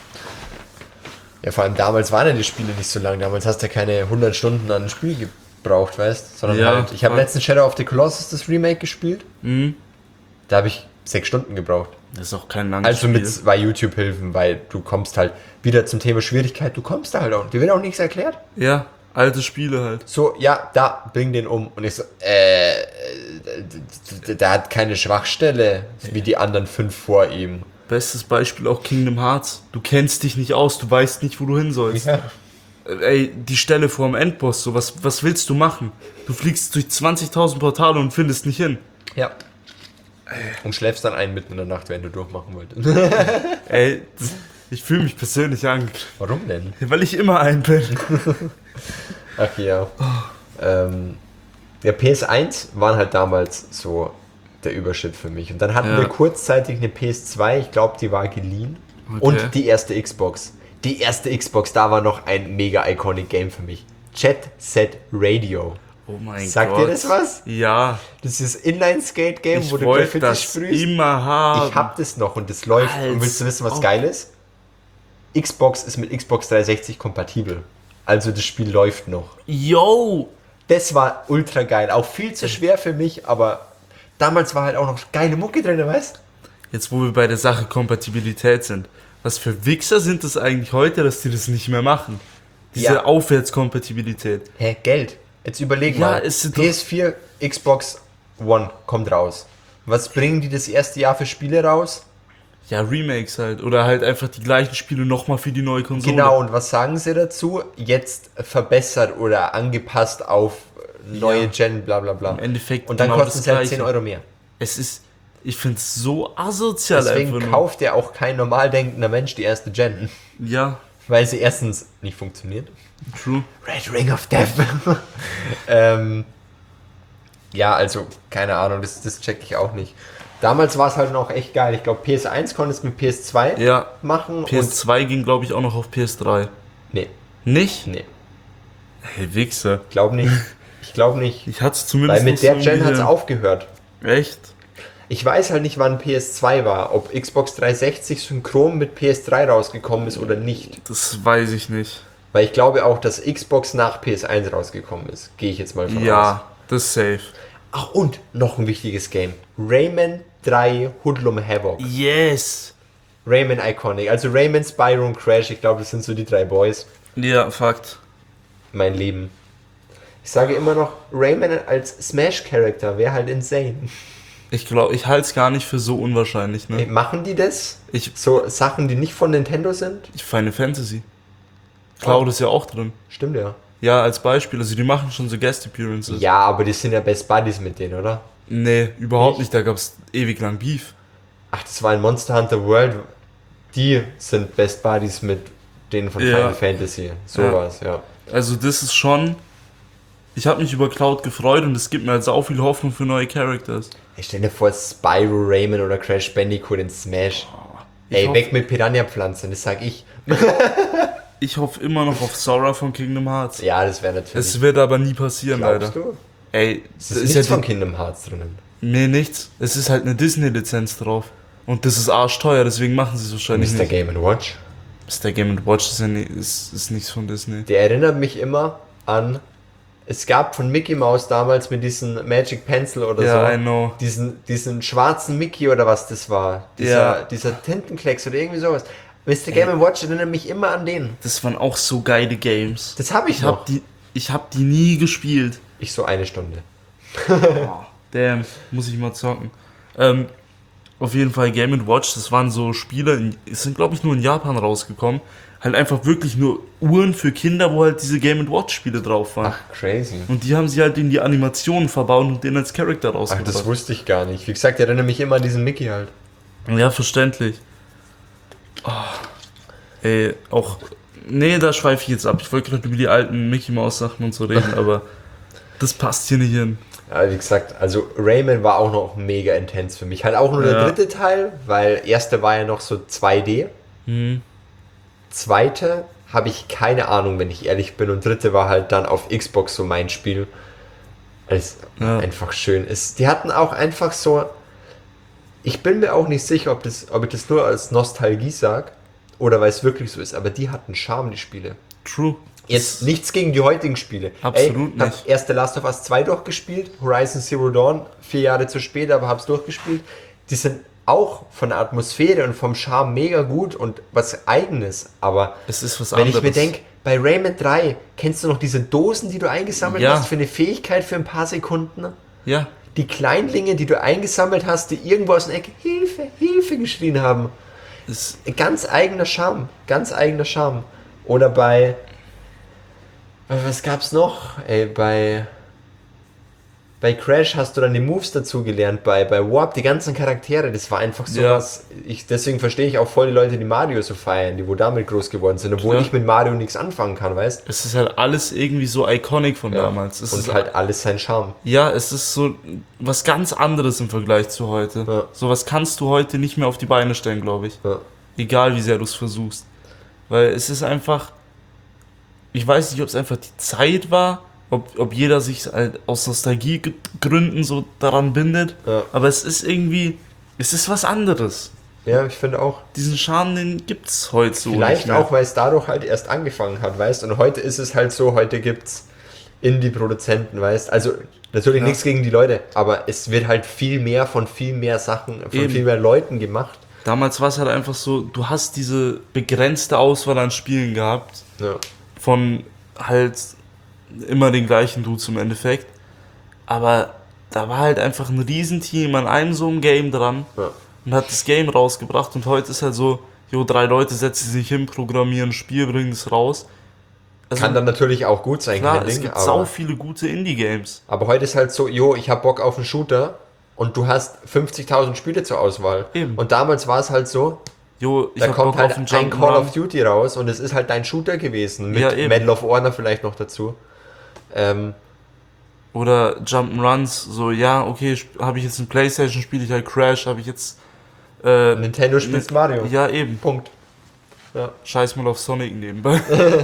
Speaker 2: Ja, vor allem damals waren ja die Spiele nicht so lang. Damals hast du ja keine hundert Stunden an ein Spiel gebraucht, weißt du? Sondern
Speaker 1: Ja,
Speaker 2: halt, ich habe
Speaker 1: voll.
Speaker 2: letztens Shadow of the Colossus, das Remake, gespielt.
Speaker 1: Mhm.
Speaker 2: Da habe ich sechs Stunden gebraucht.
Speaker 1: Das ist auch kein langes
Speaker 2: Also
Speaker 1: Spiel.
Speaker 2: mit zwei YouTube-Hilfen, weil du kommst halt wieder zum Thema Schwierigkeit, du kommst da halt auch. Dir wird auch nichts erklärt.
Speaker 1: Ja, alte Spiele halt.
Speaker 2: So, ja, da, bring den um. Und ich so, äh, der, der hat keine Schwachstelle, wie die anderen fünf vor ihm.
Speaker 1: Bestes Beispiel auch Kingdom Hearts. Du kennst dich nicht aus, du weißt nicht, wo du hin sollst.
Speaker 2: Ja.
Speaker 1: Ey, die Stelle vor dem Endboss, so was, was willst du machen? Du fliegst durch zwanzigtausend Portale und findest nicht hin.
Speaker 2: Ja. Und schläfst dann ein mitten in der Nacht, wenn du durchmachen wolltest.
Speaker 1: Ey, das, ich fühle mich persönlich angegriffen,
Speaker 2: Warum denn?
Speaker 1: weil ich immer ein bin.
Speaker 2: Ach ja. Ähm, ja, P S eins waren halt damals so der Überschritt für mich. Und dann hatten
Speaker 1: Ja.
Speaker 2: wir kurzzeitig eine P S zwei, ich glaube, die war geliehen.
Speaker 1: Okay.
Speaker 2: Und die erste Xbox. Die erste Xbox, da war noch ein mega iconic Game für mich. Jet Set Radio.
Speaker 1: Oh mein
Speaker 2: Sagt
Speaker 1: Gott.
Speaker 2: dir das was?
Speaker 1: Ja,
Speaker 2: Das ist Inline-Skate-Game,
Speaker 1: ich
Speaker 2: wo du
Speaker 1: wollte
Speaker 2: Graffiti
Speaker 1: das
Speaker 2: sprühst.
Speaker 1: immer haben.
Speaker 2: Ich hab das noch und das läuft.
Speaker 1: Als
Speaker 2: Und willst du wissen, was
Speaker 1: ob.
Speaker 2: geil ist? Xbox ist mit Xbox dreihundertsechzig kompatibel. Also das Spiel läuft noch.
Speaker 1: Yo!
Speaker 2: Das war ultra geil. Auch viel zu schwer für mich, aber damals war halt auch noch geile Mucke drin, weißt du?
Speaker 1: Jetzt, wo wir bei der Sache Kompatibilität sind. Was für Wichser sind es eigentlich heute, dass die das nicht mehr machen? Diese
Speaker 2: Ja.
Speaker 1: Aufwärtskompatibilität.
Speaker 2: Hä, Geld. Jetzt überleg
Speaker 1: Ja,
Speaker 2: mal.
Speaker 1: ist doch-
Speaker 2: P S vier, Xbox One kommt raus. Was bringen die das erste Jahr für Spiele raus?
Speaker 1: Ja, Remakes halt. Oder halt einfach die gleichen Spiele nochmal für die neue Konsole.
Speaker 2: Genau, und was sagen sie dazu? Jetzt verbessert oder angepasst auf neue
Speaker 1: Ja.
Speaker 2: Gen, bla bla bla.
Speaker 1: Im Endeffekt
Speaker 2: Und dann
Speaker 1: genau
Speaker 2: kosten
Speaker 1: das
Speaker 2: sie halt
Speaker 1: Gleiche.
Speaker 2: zehn Euro mehr.
Speaker 1: Es ist, ich finde es so asozial
Speaker 2: Deswegen
Speaker 1: einfach nur.
Speaker 2: kauft ja auch kein normal denkender Mensch die erste Gen.
Speaker 1: Ja,
Speaker 2: Weil sie erstens nicht funktioniert.
Speaker 1: true.
Speaker 2: Red Ring of Death. ähm, ja, also, keine Ahnung, das, das check ich auch nicht. Damals war es halt noch echt geil. Ich glaube, P S eins konntest mit P S zwei
Speaker 1: Ja,
Speaker 2: machen.
Speaker 1: P S zwei ging glaube ich auch noch auf P S drei.
Speaker 2: Und, nee,
Speaker 1: Nicht?
Speaker 2: nee,
Speaker 1: Hey, Wichser.
Speaker 2: glaub nicht. Ich glaube nicht.
Speaker 1: Ich hatte es zumindest
Speaker 2: Weil mit
Speaker 1: noch
Speaker 2: der
Speaker 1: so
Speaker 2: Gen
Speaker 1: im
Speaker 2: hat es
Speaker 1: Gehirn.
Speaker 2: aufgehört.
Speaker 1: Echt?
Speaker 2: Ich weiß halt nicht, wann P S zwei war. Ob Xbox dreihundertsechzig synchron mit P S drei rausgekommen ist oder nicht.
Speaker 1: Das weiß ich nicht.
Speaker 2: Weil ich glaube auch, dass Xbox nach P S eins rausgekommen ist. Gehe ich jetzt mal von aus.
Speaker 1: Ja, das ist safe.
Speaker 2: Ach, und noch ein wichtiges Game. Rayman drei Hoodlum Havoc.
Speaker 1: Yes!
Speaker 2: Rayman Iconic. Also Rayman, Spyro und Crash. Ich glaube, das sind so die drei Boys.
Speaker 1: Ja, Fakt.
Speaker 2: Mein Leben. Ich sage immer noch, Rayman als Smash-Character wäre halt insane.
Speaker 1: Ich glaube, ich halte es gar nicht für so unwahrscheinlich,
Speaker 2: Ey,
Speaker 1: ne?
Speaker 2: machen die das?
Speaker 1: Ich,
Speaker 2: So Sachen, die nicht von Nintendo sind?
Speaker 1: ich Final Fantasy. Cloud ist ja auch drin.
Speaker 2: Stimmt ja.
Speaker 1: Ja, als Beispiel. Also die machen schon so Guest Appearances.
Speaker 2: Ja, aber die sind ja Best Buddies mit denen, oder?
Speaker 1: Nee, überhaupt
Speaker 2: Nicht?
Speaker 1: nicht. Da gab es ewig lang Beef.
Speaker 2: Ach, das war in Monster Hunter World. Die sind Best Buddies mit denen von
Speaker 1: Ja.
Speaker 2: Final Fantasy. Sowas, ja.
Speaker 1: Also das ist schon ich habe mich über Cloud gefreut und es gibt mir halt sau viel Hoffnung für neue Characters.
Speaker 2: Ich stell dir vor, Spyro Rayman oder Crash Bandicoot in Smash.
Speaker 1: Ich
Speaker 2: Ey,
Speaker 1: hoff-
Speaker 2: weg mit Piranha-Pflanzen, das sag ich.
Speaker 1: Ich hoffe immer noch auf Sora von Kingdom Hearts.
Speaker 2: Ja, das wäre natürlich.
Speaker 1: Es wird aber nie passieren,
Speaker 2: Glaubst
Speaker 1: leider.
Speaker 2: du?
Speaker 1: Ey,
Speaker 2: Es
Speaker 1: das
Speaker 2: ist
Speaker 1: ist
Speaker 2: nichts
Speaker 1: ja
Speaker 2: von
Speaker 1: die,
Speaker 2: Kingdom Hearts drinnen.
Speaker 1: nee, nichts. Es ist halt eine Disney-Lizenz drauf. Und das ist arschteuer, deswegen machen sie es wahrscheinlich
Speaker 2: Mister
Speaker 1: nicht.
Speaker 2: Game and Watch.
Speaker 1: Mister Game and Watch ist, ja nie, ist, ist nichts von Disney.
Speaker 2: Der erinnert mich immer an. Es gab von Mickey Mouse damals mit diesem Magic Pencil oder
Speaker 1: Ja,
Speaker 2: so.
Speaker 1: I know.
Speaker 2: Diesen, diesen schwarzen Mickey oder was das war. Dieser,
Speaker 1: Ja.
Speaker 2: dieser Tintenklecks oder irgendwie sowas. Mister Game and Watch erinnert mich immer an den.
Speaker 1: Das waren auch so geile Games.
Speaker 2: Das habe ich,
Speaker 1: Ich
Speaker 2: noch.
Speaker 1: hab die, ich hab die nie gespielt.
Speaker 2: Ich so eine Stunde.
Speaker 1: Oh, damn, muss ich mal zocken. Ähm, auf jeden Fall Game and Watch, das waren so Spiele, in, es sind glaube ich nur in Japan rausgekommen. Halt einfach wirklich nur Uhren für Kinder, wo halt diese Game and Watch Spiele drauf waren.
Speaker 2: Ach, crazy.
Speaker 1: Und die haben sie halt in die Animationen verbaut und den als Charakter
Speaker 2: Ach,
Speaker 1: rausgebracht.
Speaker 2: das wusste ich gar nicht. Wie gesagt, der erinnert mich immer an diesen Mickey halt.
Speaker 1: Ja, verständlich. Oh, ey, auch. Nee, da schweife ich jetzt ab. Ich wollte gerade über die alten Mickey Mouse Sachen und so reden, aber das passt hier nicht hin.
Speaker 2: Ja, wie gesagt, also Rayman war auch noch mega intens für mich. Halt auch nur der
Speaker 1: Ja.
Speaker 2: dritte Teil, weil erste war ja noch so zwei D.
Speaker 1: Hm.
Speaker 2: Zweite habe ich keine Ahnung, wenn ich ehrlich bin. Und dritte war halt dann auf Xbox so mein Spiel. Es
Speaker 1: Ja.
Speaker 2: einfach schön ist. Die hatten auch einfach so. Ich bin mir auch nicht sicher, ob, das, ob ich das nur als Nostalgie sage oder weil es wirklich so ist, aber die hatten Charme, die Spiele.
Speaker 1: True.
Speaker 2: Jetzt nichts gegen die heutigen Spiele.
Speaker 1: Absolut
Speaker 2: Ey, hab
Speaker 1: nicht.
Speaker 2: erst The Last of Us zwei durchgespielt, Horizon Zero Dawn, vier Jahre zu spät, aber hab's durchgespielt. Die sind auch von der Atmosphäre und vom Charme mega gut und was Eigenes, aber
Speaker 1: Es ist was
Speaker 2: wenn
Speaker 1: anderes.
Speaker 2: ich mir denke, bei Rayman drei, kennst du noch diese Dosen, die du eingesammelt
Speaker 1: Ja.
Speaker 2: hast für eine Fähigkeit für ein paar Sekunden?
Speaker 1: Ja,
Speaker 2: Die Kleinlinge, die du eingesammelt hast, die irgendwo aus der Ecke Hilfe, Hilfe geschrien haben.
Speaker 1: es,
Speaker 2: Ganz eigener Charme, ganz eigener Charme. Oder bei, äh, was gab's noch? Ey, bei, bei Crash hast du dann die Moves dazu gelernt, bei, bei Warp die ganzen Charaktere, das war einfach so
Speaker 1: Ja.
Speaker 2: was, ich, deswegen verstehe ich auch voll die Leute, die Mario so feiern, die wo damit groß geworden sind, obwohl
Speaker 1: Klar.
Speaker 2: ich mit Mario nichts anfangen kann, weißt?
Speaker 1: es ist halt alles irgendwie so iconic von damals. Es
Speaker 2: Und
Speaker 1: ist
Speaker 2: halt alles sein Charme.
Speaker 1: Ja, es ist so was ganz anderes im Vergleich zu heute.
Speaker 2: Ja.
Speaker 1: Sowas kannst du heute nicht mehr auf die Beine stellen, glaube ich.
Speaker 2: Ja.
Speaker 1: Egal wie sehr du es versuchst. Weil es ist einfach. Ich weiß nicht, ob es einfach die Zeit war, ob, ob jeder sich halt aus Nostalgiegründen so daran bindet.
Speaker 2: Ja.
Speaker 1: Aber es ist irgendwie. Es ist was anderes.
Speaker 2: Ja, ich finde auch.
Speaker 1: Diesen Charme, den gibt's heute so.
Speaker 2: Vielleicht
Speaker 1: nicht mehr.
Speaker 2: auch, weil es dadurch halt erst angefangen hat, weißt? Und heute ist es halt so, heute gibt's Indie-Produzenten, weißt? Also natürlich
Speaker 1: Ja.
Speaker 2: nichts gegen die Leute, aber es wird halt viel mehr von viel mehr Sachen, von
Speaker 1: Eben.
Speaker 2: viel mehr Leuten gemacht.
Speaker 1: Damals war es halt einfach so, du hast diese begrenzte Auswahl an Spielen gehabt.
Speaker 2: Ja.
Speaker 1: Von halt immer den gleichen Dudes im Endeffekt. Aber da war halt einfach ein Riesenteam an einem so einem Game dran
Speaker 2: Ja.
Speaker 1: und hat das Game rausgebracht. Und heute ist halt so, jo, drei Leute setzen sich hin, programmieren ein Spiel, bringen es raus. Also,
Speaker 2: Kann dann natürlich auch gut sein,
Speaker 1: klar,
Speaker 2: kein
Speaker 1: es
Speaker 2: Ding,
Speaker 1: gibt sau
Speaker 2: aber,
Speaker 1: viele gute Indie-Games.
Speaker 2: aber heute ist halt so, jo, ich hab Bock auf einen Shooter und du hast fünfzigtausend Spiele zur Auswahl.
Speaker 1: Eben.
Speaker 2: Und damals war es halt so,
Speaker 1: Jo, ich
Speaker 2: da
Speaker 1: hab
Speaker 2: kommt
Speaker 1: Bock
Speaker 2: halt
Speaker 1: auf einen
Speaker 2: ein Call of
Speaker 1: Jump'n'Run.
Speaker 2: Duty raus und es ist halt dein Shooter gewesen, mit
Speaker 1: Ja, eben.
Speaker 2: Medal of Honor vielleicht noch dazu. Ähm,
Speaker 1: Oder Jump'n'Runs, so, ja, okay, habe ich jetzt ein Playstation, spiele ich halt Crash, habe ich jetzt äh,
Speaker 2: Nintendo spielst
Speaker 1: ne-
Speaker 2: Mario.
Speaker 1: Ja, eben.
Speaker 2: Punkt.
Speaker 1: Scheiß mal auf Sonic nebenbei.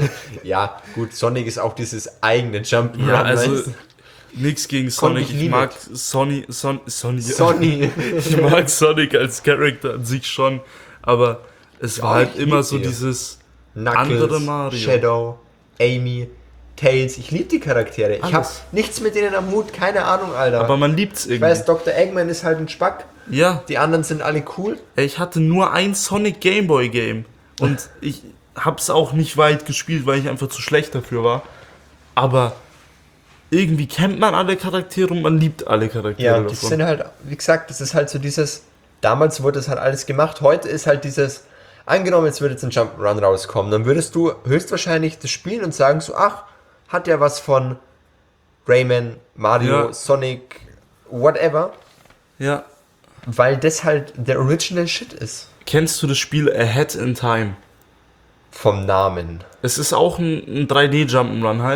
Speaker 2: Ja, gut, Sonic ist auch dieses eigene Jump'n'Run.
Speaker 1: Ja, also
Speaker 2: weißt du?
Speaker 1: nix gegen
Speaker 2: Konnte
Speaker 1: Sonic.
Speaker 2: ich
Speaker 1: Ich,
Speaker 2: nie
Speaker 1: mag Sony, Son, Sony,
Speaker 2: Sony.
Speaker 1: ich mag Sonic als Charakter an sich schon, aber es war
Speaker 2: Ja,
Speaker 1: halt
Speaker 2: ich
Speaker 1: immer
Speaker 2: lieb
Speaker 1: so
Speaker 2: die.
Speaker 1: dieses
Speaker 2: Knuckles,
Speaker 1: andere Mario.
Speaker 2: Shadow, Amy, Tails. Ich liebe die Charaktere. Ich habe
Speaker 1: Alles.
Speaker 2: nichts mit denen am Hut, keine Ahnung, Alter.
Speaker 1: Aber man liebt's
Speaker 2: ich
Speaker 1: irgendwie.
Speaker 2: weiß, Doktor Eggman ist halt ein Spack.
Speaker 1: Ja,
Speaker 2: Die anderen sind alle cool.
Speaker 1: ey, ich hatte nur ein Sonic Gameboy Game und ich hab's auch nicht weit gespielt, weil ich einfach zu schlecht dafür war. Aber irgendwie kennt man alle Charaktere und man liebt alle Charaktere
Speaker 2: Ja, die
Speaker 1: davon.
Speaker 2: sind halt, wie gesagt, das ist halt so dieses, damals wurde das halt alles gemacht, heute ist halt dieses, angenommen, jetzt würde jetzt ein Jump'n'Run rauskommen, dann würdest du höchstwahrscheinlich das spielen und sagen so, ach, hat ja was von Rayman, Mario,
Speaker 1: Ja.
Speaker 2: Sonic, whatever,
Speaker 1: Ja.
Speaker 2: weil das halt der Original Shit ist.
Speaker 1: Kennst du das Spiel Ahead in Time?
Speaker 2: Vom Namen.
Speaker 1: Es ist auch ein, ein drei D Jump'n'Run halt,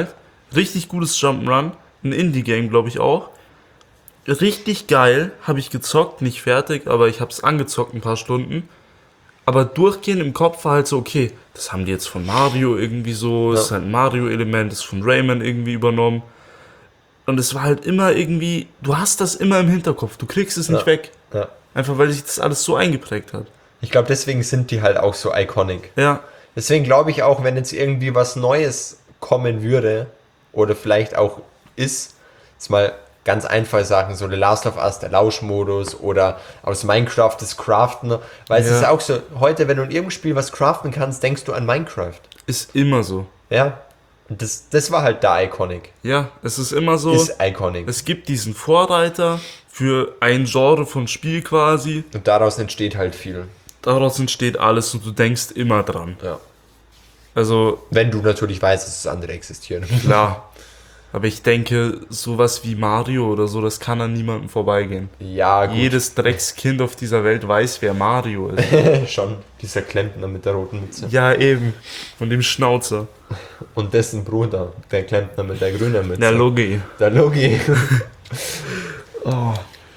Speaker 1: Richtig gutes Jump'n'Run. Ein Indie-Game, glaube ich auch. Richtig geil. Habe ich gezockt. Nicht fertig, aber ich habe es angezockt ein paar Stunden. Aber durchgehend im Kopf war halt so, okay, das haben die jetzt von Mario irgendwie so. Das
Speaker 2: Ja.
Speaker 1: ist halt ein Mario-Element. Das ist von Rayman irgendwie übernommen. Und es war halt immer irgendwie, du hast das immer im Hinterkopf. Du kriegst es nicht
Speaker 2: Ja.
Speaker 1: weg.
Speaker 2: Ja.
Speaker 1: Einfach weil sich das alles so eingeprägt hat.
Speaker 2: Ich glaube, deswegen sind die halt auch so iconic.
Speaker 1: Ja.
Speaker 2: Deswegen glaube ich auch, wenn jetzt irgendwie was Neues kommen würde, oder vielleicht auch ist, jetzt mal ganz einfache Sachen, so The Last of Us, der Lauschmodus, oder aus Minecraft das Craften, weil es
Speaker 1: Ja.
Speaker 2: ist auch so, heute, wenn du in irgendeinem Spiel was craften kannst, denkst du an Minecraft.
Speaker 1: Ist immer so.
Speaker 2: Ja, und das, das war halt da iconic.
Speaker 1: Ja, es ist immer so.
Speaker 2: Ist iconic.
Speaker 1: Es gibt diesen Vorreiter für ein Genre von Spiel quasi.
Speaker 2: Und daraus entsteht halt viel.
Speaker 1: Daraus entsteht alles und du denkst immer dran.
Speaker 2: Ja.
Speaker 1: Also,
Speaker 2: Wenn du natürlich weißt, dass es andere existieren.
Speaker 1: klar. Aber ich denke, sowas wie Mario oder so, das kann an niemandem vorbeigehen.
Speaker 2: Ja, gut.
Speaker 1: Jedes Dreckskind auf dieser Welt weiß, wer Mario ist.
Speaker 2: Schon. Dieser Klempner mit der roten Mütze.
Speaker 1: Ja, eben. Von dem Schnauzer.
Speaker 2: Und dessen Bruder, der Klempner mit der grünen Mütze.
Speaker 1: Der Logi.
Speaker 2: Der Logi.
Speaker 1: Oh.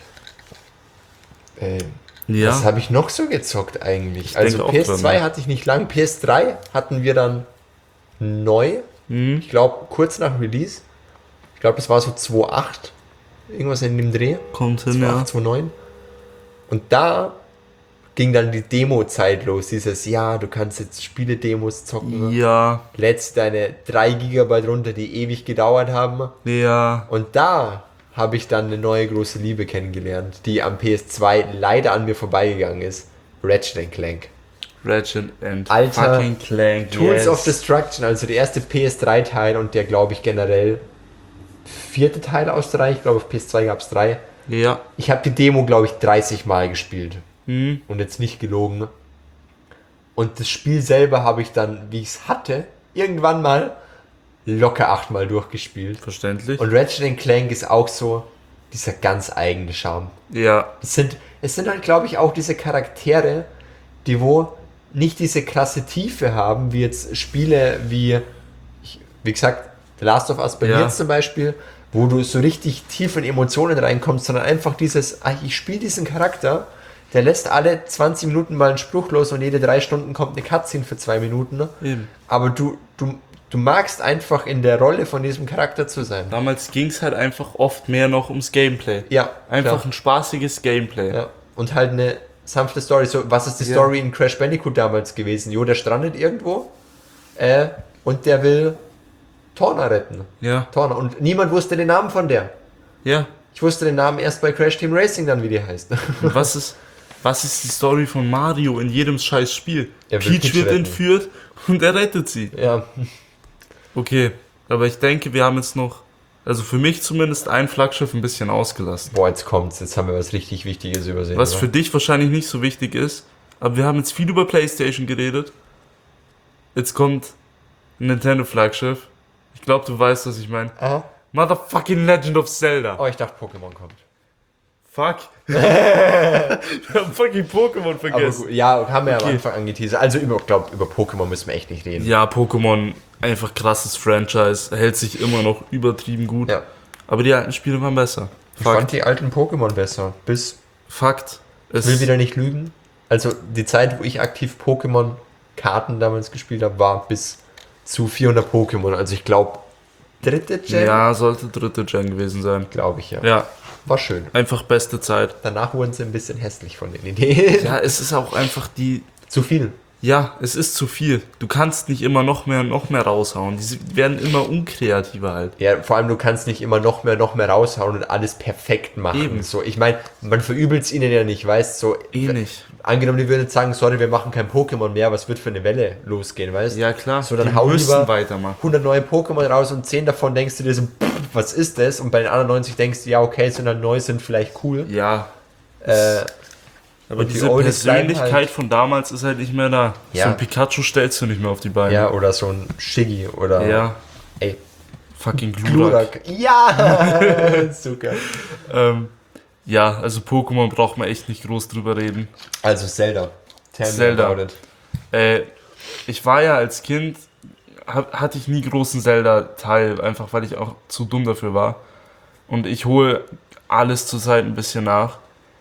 Speaker 2: Ey,
Speaker 1: Ja.
Speaker 2: was habe ich noch so gezockt eigentlich?
Speaker 1: Ich
Speaker 2: Also
Speaker 1: denke auch
Speaker 2: P S zwei
Speaker 1: dran, ja.
Speaker 2: hatte ich nicht lang. P S drei hatten wir dann neu.
Speaker 1: Hm?
Speaker 2: Ich glaube, kurz nach Release. Ich glaube, das war so zwei Komma acht. Irgendwas in dem Dreh.
Speaker 1: Kommt hin,
Speaker 2: zwei Komma
Speaker 1: ja.
Speaker 2: acht, zwei Komma neun. Und da ging dann die Demo-Zeit los. Dieses, ja, du kannst jetzt Spiele-Demos zocken.
Speaker 1: Ja.
Speaker 2: Lädst deine drei Gigabyte runter, die ewig gedauert haben.
Speaker 1: Ja.
Speaker 2: Und da habe ich dann eine neue große Liebe kennengelernt, die am P S zwei leider an mir vorbeigegangen ist. Ratchet and Clank.
Speaker 1: Ratchet and
Speaker 2: Alter,
Speaker 1: fucking Clank.
Speaker 2: Tools
Speaker 1: yes.
Speaker 2: of Destruction, also der erste P S drei Teil und der, glaube ich, generell vierte Teil aus drei. Ich glaube, auf P S zwei gab es drei.
Speaker 1: Ja.
Speaker 2: Ich habe die Demo, glaube ich, dreißig Mal gespielt.
Speaker 1: Hm.
Speaker 2: Und jetzt nicht gelogen. Und das Spiel selber habe ich dann, wie ich es hatte, irgendwann mal locker achtmal durchgespielt.
Speaker 1: Verständlich.
Speaker 2: Und Ratchet and Clank ist auch so dieser ganz eigene Charme.
Speaker 1: ja.
Speaker 2: Es sind, es sind halt, glaube ich, auch diese Charaktere, die wo nicht diese krasse Tiefe haben, wie jetzt Spiele wie, ich- wie gesagt, The Last of Us bei
Speaker 1: Ja.
Speaker 2: mir jetzt zum Beispiel, wo du so richtig tief in Emotionen reinkommst, sondern einfach dieses, ah, ich spiele diesen Charakter, der lässt alle zwanzig Minuten mal einen Spruch los und jede drei Stunden kommt eine Cutscene für zwei Minuten. Ne?
Speaker 1: Eben.
Speaker 2: Aber du, du, du magst einfach in der Rolle von diesem Charakter zu sein.
Speaker 1: Damals ging es halt einfach oft mehr noch ums Gameplay.
Speaker 2: Ja,
Speaker 1: Einfach
Speaker 2: klar.
Speaker 1: ein spaßiges Gameplay.
Speaker 2: Ja. Und halt eine sanfte Story. So, was ist die
Speaker 1: Ja.
Speaker 2: Story in Crash Bandicoot damals gewesen? Jo, der strandet irgendwo äh, und der will Torna retten.
Speaker 1: Ja.
Speaker 2: Torna. Und niemand wusste den Namen von der.
Speaker 1: Ja.
Speaker 2: Ich wusste den Namen erst bei Crash Team Racing dann, wie die heißt.
Speaker 1: Und was ist, was ist die Story von Mario in jedem scheiß Spiel?
Speaker 2: Er will
Speaker 1: Peach
Speaker 2: Peach
Speaker 1: wird
Speaker 2: retten.
Speaker 1: entführt und er rettet sie.
Speaker 2: ja,
Speaker 1: Okay, aber ich denke, wir haben jetzt noch, also für mich zumindest, ein Flaggschiff ein bisschen ausgelassen.
Speaker 2: boah, jetzt kommt's. Jetzt haben wir was richtig Wichtiges übersehen.
Speaker 1: Was
Speaker 2: oder?
Speaker 1: für dich wahrscheinlich nicht so wichtig ist, aber wir haben jetzt viel über PlayStation geredet. Jetzt kommt ein Nintendo-Flaggschiff. Ich glaube, du weißt, was ich meine.
Speaker 2: Aha.
Speaker 1: Motherfucking Legend of Zelda.
Speaker 2: Oh, ich dachte, Pokémon kommt.
Speaker 1: Fuck. Wir haben fucking Pokémon
Speaker 2: Aber
Speaker 1: vergessen.
Speaker 2: gut, ja, haben wir
Speaker 1: Okay.
Speaker 2: am Anfang angeteasert. Also, über, glaub, über Pokémon müssen wir echt nicht reden.
Speaker 1: Ja, Pokémon, einfach krasses Franchise, hält sich immer noch übertrieben gut.
Speaker 2: Ja.
Speaker 1: Aber die alten Spiele waren besser.
Speaker 2: Ich fand
Speaker 1: Fakt.
Speaker 2: die alten Pokémon besser. Bis
Speaker 1: Fakt. Es
Speaker 2: Ich will wieder nicht lügen. Also die Zeit, wo ich aktiv Pokémon-Karten damals gespielt habe, war bis zu vierhundert Pokémon. Also ich glaube, dritte Gen?
Speaker 1: ja, sollte dritte Gen gewesen sein.
Speaker 2: Glaube ich, ja.
Speaker 1: Ja,
Speaker 2: War schön.
Speaker 1: einfach beste Zeit.
Speaker 2: Danach wurden sie ein bisschen hässlich von den Ideen.
Speaker 1: Ja, es ist auch einfach die.
Speaker 2: Zu viel.
Speaker 1: Ja, es ist zu viel. Du kannst nicht immer noch mehr, noch mehr raushauen. Die werden immer unkreativer halt.
Speaker 2: Ja, vor allem du kannst nicht immer noch mehr, noch mehr raushauen und alles perfekt machen.
Speaker 1: Eben.
Speaker 2: So, ich meine, man verübelt es ihnen ja nicht, weißt so.
Speaker 1: Eh nicht.
Speaker 2: Angenommen, die würden jetzt sagen, sorry, wir machen kein Pokémon mehr, was wird für eine Welle losgehen, weißt
Speaker 1: Ja, klar.
Speaker 2: So, dann
Speaker 1: die
Speaker 2: hau
Speaker 1: müssen
Speaker 2: lieber
Speaker 1: weitermachen.
Speaker 2: hundert neue Pokémon raus und zehn davon denkst du dir so, pff, was ist das? Und bei den anderen neunzig denkst du, ja, okay, sind halt neu, sind vielleicht cool.
Speaker 1: Ja,
Speaker 2: Äh,
Speaker 1: aber
Speaker 2: Und die
Speaker 1: diese
Speaker 2: Oldies bleiben
Speaker 1: Persönlichkeit
Speaker 2: halt-
Speaker 1: von damals ist halt nicht mehr da.
Speaker 2: Ja.
Speaker 1: So ein Pikachu stellst du nicht mehr auf die Beine.
Speaker 2: ja, oder so ein Shiggy oder
Speaker 1: Ja,
Speaker 2: ey,
Speaker 1: fucking Glurak.
Speaker 2: Glurak. Ja, super.
Speaker 1: Ähm, ja, also Pokémon braucht man echt nicht groß drüber reden.
Speaker 2: Also Zelda. Tell me
Speaker 1: Zelda.
Speaker 2: about it.
Speaker 1: Äh, ich war ja als Kind, hab, hatte ich nie großen Zelda-Teil, einfach weil ich auch zu dumm dafür war. Und ich hole alles zurzeit ein bisschen nach.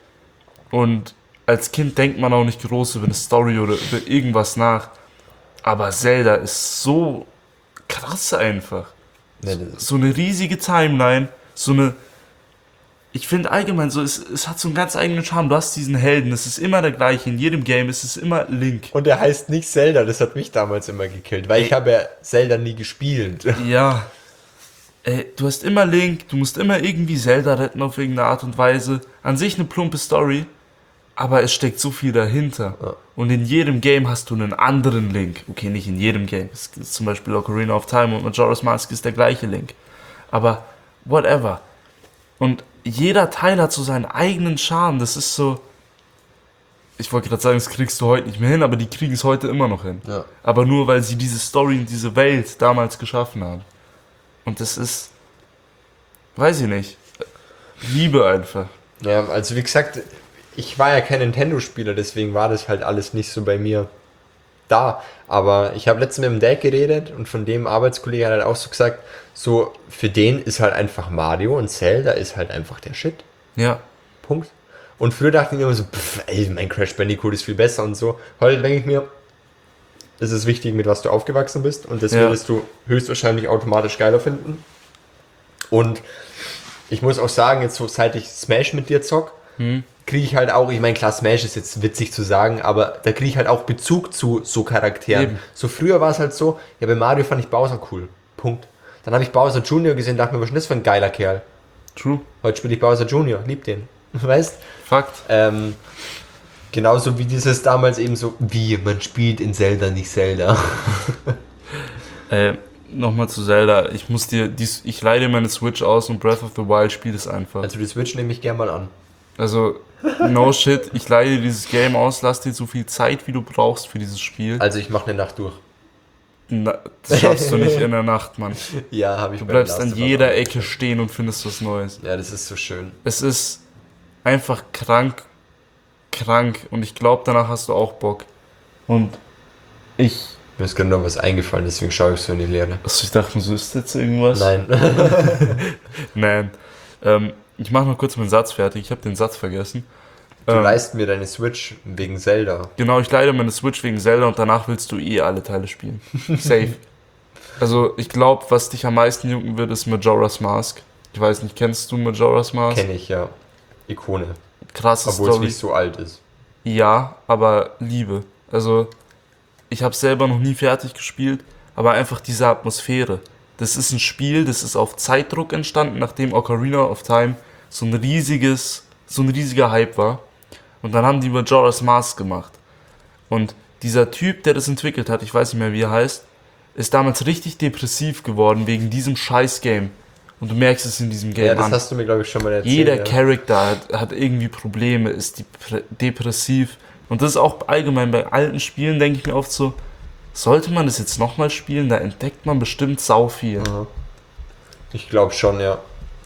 Speaker 1: Und als Kind denkt man auch nicht groß über eine Story oder über irgendwas nach. Aber Zelda ist so krass einfach.
Speaker 2: Ne, das ist
Speaker 1: So eine riesige Timeline, so eine... Ich finde allgemein so, es, es hat so einen ganz eigenen Charme. Du hast diesen Helden, es ist immer der gleiche. In jedem Game ist es immer Link.
Speaker 2: Und er heißt nicht Zelda, das hat mich damals immer gekillt, weil ich habe ja Zelda nie gespielt.
Speaker 1: Ja. Ey, du hast immer Link, du musst immer irgendwie Zelda retten auf irgendeine Art und Weise. An sich eine plumpe Story, aber es steckt so viel dahinter.
Speaker 2: Ja.
Speaker 1: Und in jedem Game hast du einen anderen Link. Okay, nicht in jedem Game. Es ist zum Beispiel Ocarina of Time und Majora's Mask ist der gleiche Link. Aber whatever. Und jeder Teil hat so seinen eigenen Charme. Das ist so... Ich wollte gerade sagen, das kriegst du heute nicht mehr hin, aber die kriegen es heute immer noch hin.
Speaker 2: Ja.
Speaker 1: Aber nur, weil sie diese Story und diese Welt damals geschaffen haben. Und das ist... Weiß ich nicht. Liebe einfach.
Speaker 2: Ja, also wie gesagt, ich war ja kein Nintendo-Spieler, deswegen war das halt alles nicht so bei mir da. Aber ich habe letztens mit dem Dad geredet und von dem Arbeitskollege hat halt auch so gesagt, so für den ist halt einfach Mario und Zelda ist halt einfach der Shit.
Speaker 1: Ja.
Speaker 2: Punkt. Und früher dachte ich mir immer so, pff, ey, mein Crash Bandicoot ist viel besser und so. Heute denke ich mir, es ist wichtig, mit was du aufgewachsen bist und das
Speaker 1: Ja.
Speaker 2: würdest du höchstwahrscheinlich automatisch geiler finden. Und ich muss auch sagen, jetzt so seit ich Smash mit dir zock,
Speaker 1: Hm.
Speaker 2: kriege ich halt auch, ich meine, klar, Smash ist jetzt witzig zu sagen, aber da kriege ich halt auch Bezug zu so Charakteren.
Speaker 1: Eben.
Speaker 2: So früher war es halt so, ja, bei Mario fand ich Bowser cool. Punkt. Dann habe ich Bowser Junior gesehen, dachte mir, was ist denn das für ein geiler Kerl?
Speaker 1: True.
Speaker 2: Heute spiele ich Bowser Junior, lieb den. Weißt?
Speaker 1: Fakt.
Speaker 2: Ähm, genauso wie dieses damals eben so, wie, man spielt in Zelda, nicht Zelda.
Speaker 1: Äh, nochmal zu Zelda. Ich muss dir... Dies, ich leihe dir meine Switch aus und Breath of the Wild spielt es einfach.
Speaker 2: Also die Switch nehme ich gern mal an.
Speaker 1: Also, no shit. Ich leihe dir dieses Game aus. Lass dir so viel Zeit, wie du brauchst für dieses Spiel.
Speaker 2: Also ich mache eine Nacht durch.
Speaker 1: Na, das schaffst du nicht in der Nacht, Mann.
Speaker 2: Ja, habe ich
Speaker 1: Du
Speaker 2: beim
Speaker 1: bleibst
Speaker 2: Last
Speaker 1: an
Speaker 2: of Us
Speaker 1: jeder
Speaker 2: auch.
Speaker 1: Ecke stehen und findest was Neues.
Speaker 2: Ja, das ist so schön.
Speaker 1: Es ist einfach krank, krank. Und ich glaube, danach hast du auch Bock. Und ich...
Speaker 2: Mir ist gerade noch was eingefallen, deswegen schaue ich so in die Leere.
Speaker 1: Also ich dachte, so ist jetzt irgendwas?
Speaker 2: Nein.
Speaker 1: Nein. Ähm, ich mache noch kurz meinen Satz fertig. Ich habe den Satz vergessen.
Speaker 2: Du
Speaker 1: Ähm,
Speaker 2: leist mir deine Switch wegen Zelda.
Speaker 1: Genau, ich leide meine Switch wegen Zelda und danach willst du eh alle Teile spielen. Safe. Also ich glaube, was dich am meisten jucken wird, ist Majora's Mask. Ich weiß nicht, kennst du Majora's Mask?
Speaker 2: Kenne ich, ja. Ikone.
Speaker 1: Krasse
Speaker 2: Obwohl es
Speaker 1: Story.
Speaker 2: nicht so alt ist.
Speaker 1: Ja, aber Liebe. Also ich habe selber noch nie fertig gespielt, aber einfach diese Atmosphäre. Das ist ein Spiel, das ist auf Zeitdruck entstanden, nachdem Ocarina of Time so ein riesiges, so ein riesiger Hype war. Und dann haben die Majora's Mask gemacht. Und dieser Typ, der das entwickelt hat, ich weiß nicht mehr, wie er heißt, ist damals richtig depressiv geworden wegen diesem Scheiß-Game. Und du merkst es in diesem Game
Speaker 2: Ja, das
Speaker 1: an.
Speaker 2: hast du mir, glaube ich, schon mal erzählt.
Speaker 1: Jeder
Speaker 2: ja.
Speaker 1: Charakter hat, hat irgendwie Probleme, ist depre- depressiv. Und das ist auch allgemein bei alten Spielen, denke ich mir oft so, sollte man das jetzt nochmal spielen? Da entdeckt man bestimmt sau viel.
Speaker 2: Mhm. Ich glaube schon, ja.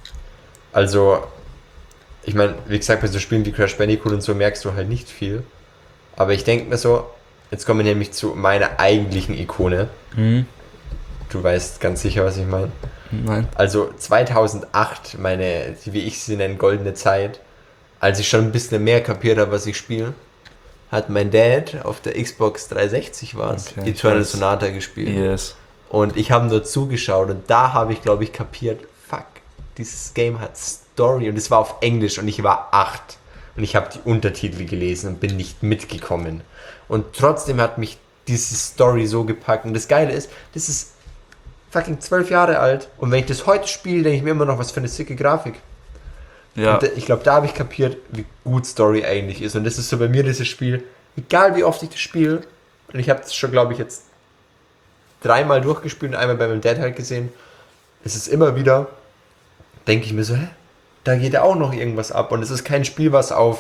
Speaker 2: Also, ich meine, wie gesagt, bei so Spielen wie Crash Bandicoot und so merkst du halt nicht viel. Aber ich denke mir so, jetzt kommen wir nämlich zu meiner eigentlichen Ikone.
Speaker 1: Mhm.
Speaker 2: Du weißt ganz sicher, was ich meine.
Speaker 1: Nein.
Speaker 2: Also zweitausendacht, meine, wie ich sie nenne, goldene Zeit, als ich schon ein bisschen mehr kapiert habe, was ich spiele, hat mein Dad auf der Xbox dreihundertsechzig war es,
Speaker 1: Okay,
Speaker 2: Eternal
Speaker 1: ich weiß.
Speaker 2: Sonata gespielt.
Speaker 1: Yes.
Speaker 2: Und ich habe nur zugeschaut und da habe ich, glaube ich, kapiert, fuck, dieses Game hat Story und es war auf Englisch und ich war acht und ich habe die Untertitel gelesen und bin nicht mitgekommen. Und trotzdem hat mich diese Story so gepackt und das Geile ist, das ist fucking zwölf Jahre alt und wenn ich das heute spiele, denke ich mir immer noch, was für eine sicke Grafik.
Speaker 1: Ja.
Speaker 2: Und da- ich glaube, da habe ich kapiert, wie gut Story eigentlich ist und das ist so bei mir dieses Spiel, egal wie oft ich das spiele und ich habe das schon, glaube ich, jetzt dreimal durchgespielt und einmal bei meinem Dad halt gesehen. Es ist immer wieder, denke ich mir so, hä? Da geht ja auch noch irgendwas ab. Und es ist kein Spiel, was auf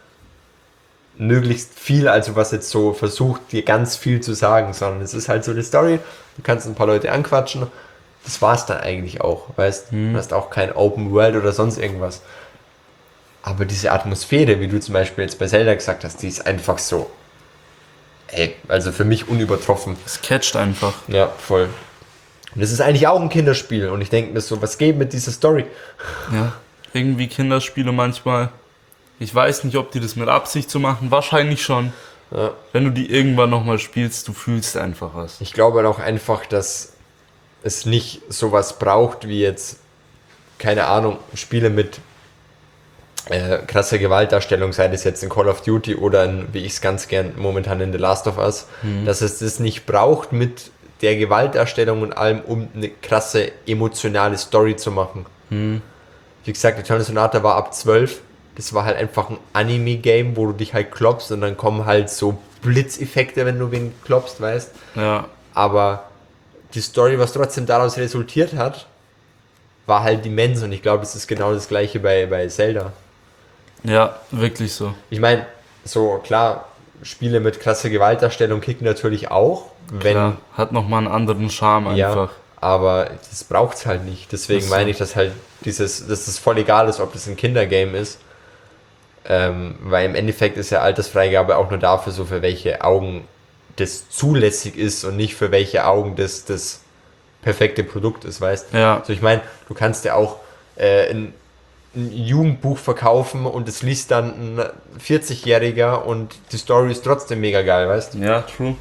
Speaker 2: möglichst viel, also was jetzt so versucht, dir ganz viel zu sagen, sondern es ist halt so eine Story, du kannst ein paar Leute anquatschen, das war's dann eigentlich auch, weißt,
Speaker 1: Mhm.
Speaker 2: du hast auch kein Open World oder sonst irgendwas. Aber diese Atmosphäre, wie du zum Beispiel jetzt bei Zelda gesagt hast, die ist einfach so Ey, also für mich unübertroffen.
Speaker 1: Es catcht einfach.
Speaker 2: Ja, voll. Und es ist eigentlich auch ein Kinderspiel. Und ich denke mir so, was geht mit dieser Story?
Speaker 1: Ja. Irgendwie Kinderspiele manchmal. Ich weiß nicht, ob die das mit Absicht so machen. Wahrscheinlich schon.
Speaker 2: Ja.
Speaker 1: Wenn du die irgendwann nochmal spielst, du fühlst einfach was.
Speaker 2: Ich glaube halt auch einfach, dass es nicht sowas braucht wie jetzt, keine Ahnung, Spiele mit äh, krasser Gewaltdarstellung, sei das jetzt in Call of Duty oder in, wie ich es ganz gern momentan in The Last of Us, mhm. dass es das nicht braucht mit der Gewaltdarstellung und allem, um eine krasse emotionale Story zu machen. Mhm. Wie gesagt, Eternal Sonata war ab zwölf. Das war halt einfach ein Anime-Game, wo du dich halt klopfst und dann kommen halt so Blitzeffekte, wenn du wen klopfst, weißt.
Speaker 1: Ja.
Speaker 2: Aber die Story, was trotzdem daraus resultiert hat, war halt immens und ich glaube, es ist genau das gleiche bei, bei Zelda.
Speaker 1: Ja, wirklich so.
Speaker 2: Ich meine, so klar, Spiele mit krasser Gewaltdarstellung kicken natürlich auch, wenn...
Speaker 1: Klar, hat nochmal einen anderen Charme einfach.
Speaker 2: Ja, aber das braucht es halt nicht. Deswegen
Speaker 1: so.
Speaker 2: meine ich, dass halt dieses, dass es voll egal ist, ob das ein Kindergame ist. Ähm, weil im Endeffekt ist ja Altersfreigabe auch nur dafür, so für welche Augen das zulässig ist und nicht für welche Augen das das perfekte Produkt ist, weißt du?
Speaker 1: Ja.
Speaker 2: Also ich meine, du kannst ja auch äh, ein, ein Jugendbuch verkaufen und es liest dann ein vierzig-Jähriger und die Story ist trotzdem mega geil, weißt du?
Speaker 1: Ja, true.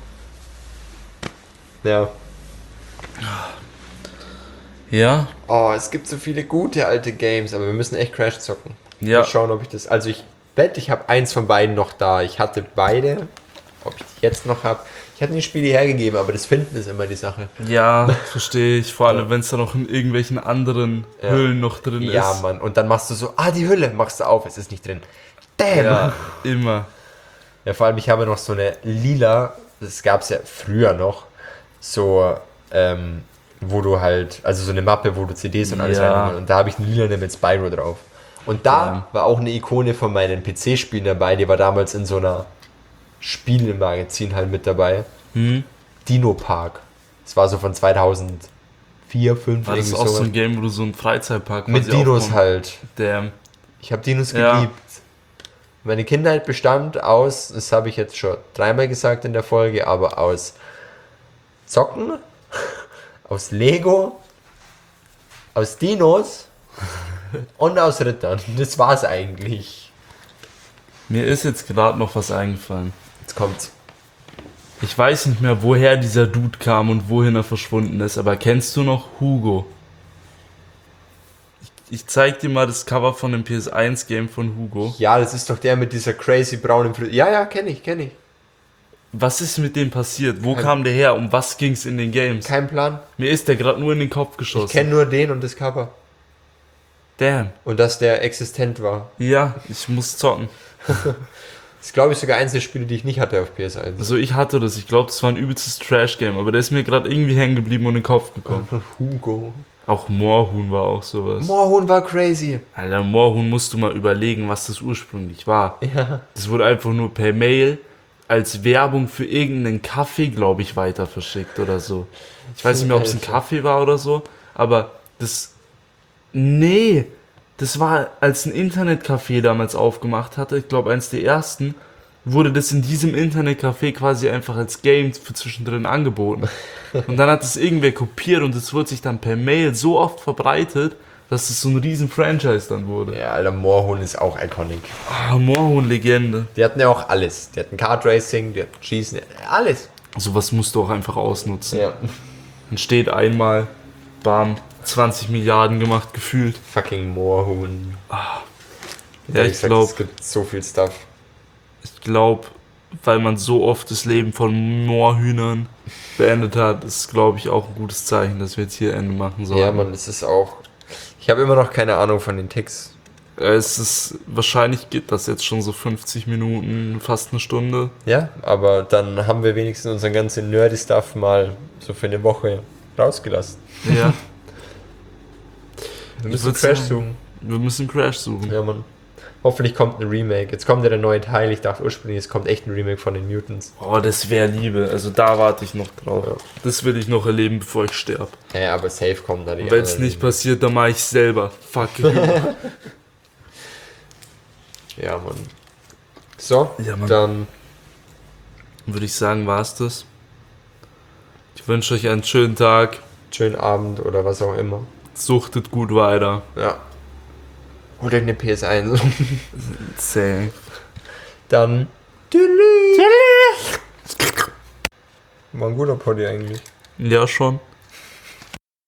Speaker 2: Ja.
Speaker 1: Ja.
Speaker 2: Oh, es gibt so viele gute alte Games, aber wir müssen echt Crash zocken.
Speaker 1: Ja.
Speaker 2: Mal schauen, ob ich das... Also ich wette, ich habe eins von beiden noch da. Ich hatte beide. Ob ich die jetzt noch habe. Ich hatte die Spiele hergegeben, aber das Finden ist immer die Sache.
Speaker 1: Ja, verstehe ich. Vor allem, wenn es da noch in irgendwelchen anderen
Speaker 2: Ja.
Speaker 1: Höhlen noch drin
Speaker 2: Ja,
Speaker 1: ist.
Speaker 2: Mann. Und dann machst du so, ah, die Hülle, machst du auf, es ist nicht drin. Damn!
Speaker 1: Ja, immer.
Speaker 2: Ja, vor allem, ich habe noch so eine lila, das gab es ja früher noch, so, ähm, wo du halt, also so eine Mappe, wo du C Ds und alles
Speaker 1: Ja.
Speaker 2: rein und da habe ich eine lila mit Spyro drauf. Und da
Speaker 1: Ja.
Speaker 2: war auch eine Ikone von meinen P C-Spielen dabei, die war damals in so einer Spielemagazin halt mit dabei.
Speaker 1: Hm?
Speaker 2: Dino Park. Das war so von zweitausendvier, fünf
Speaker 1: War das
Speaker 2: irgendwie
Speaker 1: auch so
Speaker 2: sowas.
Speaker 1: ein Game, wo du so einen Freizeitpark
Speaker 2: Mit
Speaker 1: quasi
Speaker 2: Dinos
Speaker 1: aufbauen-
Speaker 2: halt.
Speaker 1: Damn.
Speaker 2: Ich habe Dinos
Speaker 1: Ja.
Speaker 2: geliebt. Meine Kindheit bestand aus, das habe ich jetzt schon dreimal gesagt in der Folge, aber aus Zocken, aus Lego, aus Dinos und aus Rittern. Das war's eigentlich.
Speaker 1: Mir ist jetzt gerade noch was eingefallen.
Speaker 2: Jetzt kommt's.
Speaker 1: Ich weiß nicht mehr, woher dieser Dude kam und wohin er verschwunden ist, aber kennst du noch Hugo? Ich, ich zeig dir mal das Cover von dem P S eins Game von Hugo.
Speaker 2: Ja, das ist doch der mit dieser crazy braunen Frisur. Ja, ja, kenne ich, kenne ich.
Speaker 1: Was ist mit dem passiert? Wo
Speaker 2: Kein-
Speaker 1: kam der her? Um was ging's in den Games?
Speaker 2: Kein Plan.
Speaker 1: Mir ist der gerade nur in den Kopf
Speaker 2: Ich
Speaker 1: geschossen.
Speaker 2: kenne nur den und das Cover.
Speaker 1: Damn.
Speaker 2: Und dass der existent war.
Speaker 1: Ja, ich muss zocken.
Speaker 2: Das ist, glaube ich, sogar eins der Spiele, die ich nicht hatte auf P S eins.
Speaker 1: Also ich hatte das. Ich glaube, das war ein übelstes Trash-Game, aber der ist mir gerade irgendwie hängen geblieben und in den Kopf gekommen.
Speaker 2: Hugo.
Speaker 1: Auch Moorhuhn war auch sowas.
Speaker 2: Moorhuhn war crazy.
Speaker 1: Alter, Moorhuhn musst du mal überlegen, was das ursprünglich war.
Speaker 2: Ja.
Speaker 1: Das wurde einfach nur per Mail als Werbung für irgendeinen Kaffee, glaube ich, weiter verschickt oder so. Ich weiß nicht mehr, ob es ein
Speaker 2: Alter.
Speaker 1: Kaffee war oder so, aber das... Nee, das war, als ein Internetcafé damals aufgemacht hatte, ich glaube, eins der ersten, wurde das in diesem Internetcafé quasi einfach als Game für zwischendrin angeboten. Und dann hat es irgendwer kopiert und es wurde sich dann per Mail so oft verbreitet, dass es so ein riesen Franchise dann wurde.
Speaker 2: Ja, Alter, Moorhuhn ist auch iconic.
Speaker 1: Ah, Moorhuhn-Legende.
Speaker 2: Die hatten ja auch alles. Die hatten Kart Racing, die hatten Schießen, die hatten alles.
Speaker 1: Sowas musst du auch einfach ausnutzen.
Speaker 2: Ja.
Speaker 1: Dann steht einmal, bam, zwanzig Milliarden gemacht, gefühlt.
Speaker 2: Fucking Moorhuhn.
Speaker 1: Ja, ich glaube,
Speaker 2: Es gibt so viel Stuff.
Speaker 1: ich glaube, weil man so oft das Leben von Moorhühnern beendet hat, ist, glaube ich, auch ein gutes Zeichen, dass wir jetzt hier Ende machen sollen.
Speaker 2: Ja, man, das ist auch. Ich habe immer noch keine Ahnung von den Ticks.
Speaker 1: Äh, Es ist, wahrscheinlich geht das jetzt schon so fünfzig Minuten, fast eine Stunde.
Speaker 2: Ja, aber dann haben wir wenigstens unseren ganzen Nerdy-Stuff mal so für eine Woche rausgelassen.
Speaker 1: Ja.
Speaker 2: Wir
Speaker 1: Ich
Speaker 2: müssen
Speaker 1: würd
Speaker 2: Crash
Speaker 1: sagen-
Speaker 2: suchen.
Speaker 1: Wir müssen Crash suchen.
Speaker 2: Ja, Mann. Hoffentlich kommt ein Remake. Jetzt kommt ja der neue Teil. Ich dachte ursprünglich, es kommt echt ein Remake von den Mutants.
Speaker 1: Oh, das wäre Liebe. Also da warte ich noch drauf.
Speaker 2: Ja.
Speaker 1: Das will ich noch erleben, bevor ich sterbe.
Speaker 2: Ja, aber safe kommt da die
Speaker 1: Wenn es
Speaker 2: anderen
Speaker 1: nicht passiert, dann mache ich selber. Fuck you.
Speaker 2: Ja, Mann. So,
Speaker 1: Ja, Mann.
Speaker 2: dann
Speaker 1: würde ich sagen, war's das. Ich wünsche euch einen schönen Tag.
Speaker 2: Schönen Abend oder was auch immer.
Speaker 1: Suchtet gut weiter.
Speaker 2: Ja. Holt euch eine P S eins.
Speaker 1: Safe.
Speaker 2: Dann. War ein guter Poddy eigentlich.
Speaker 1: Ja, schon.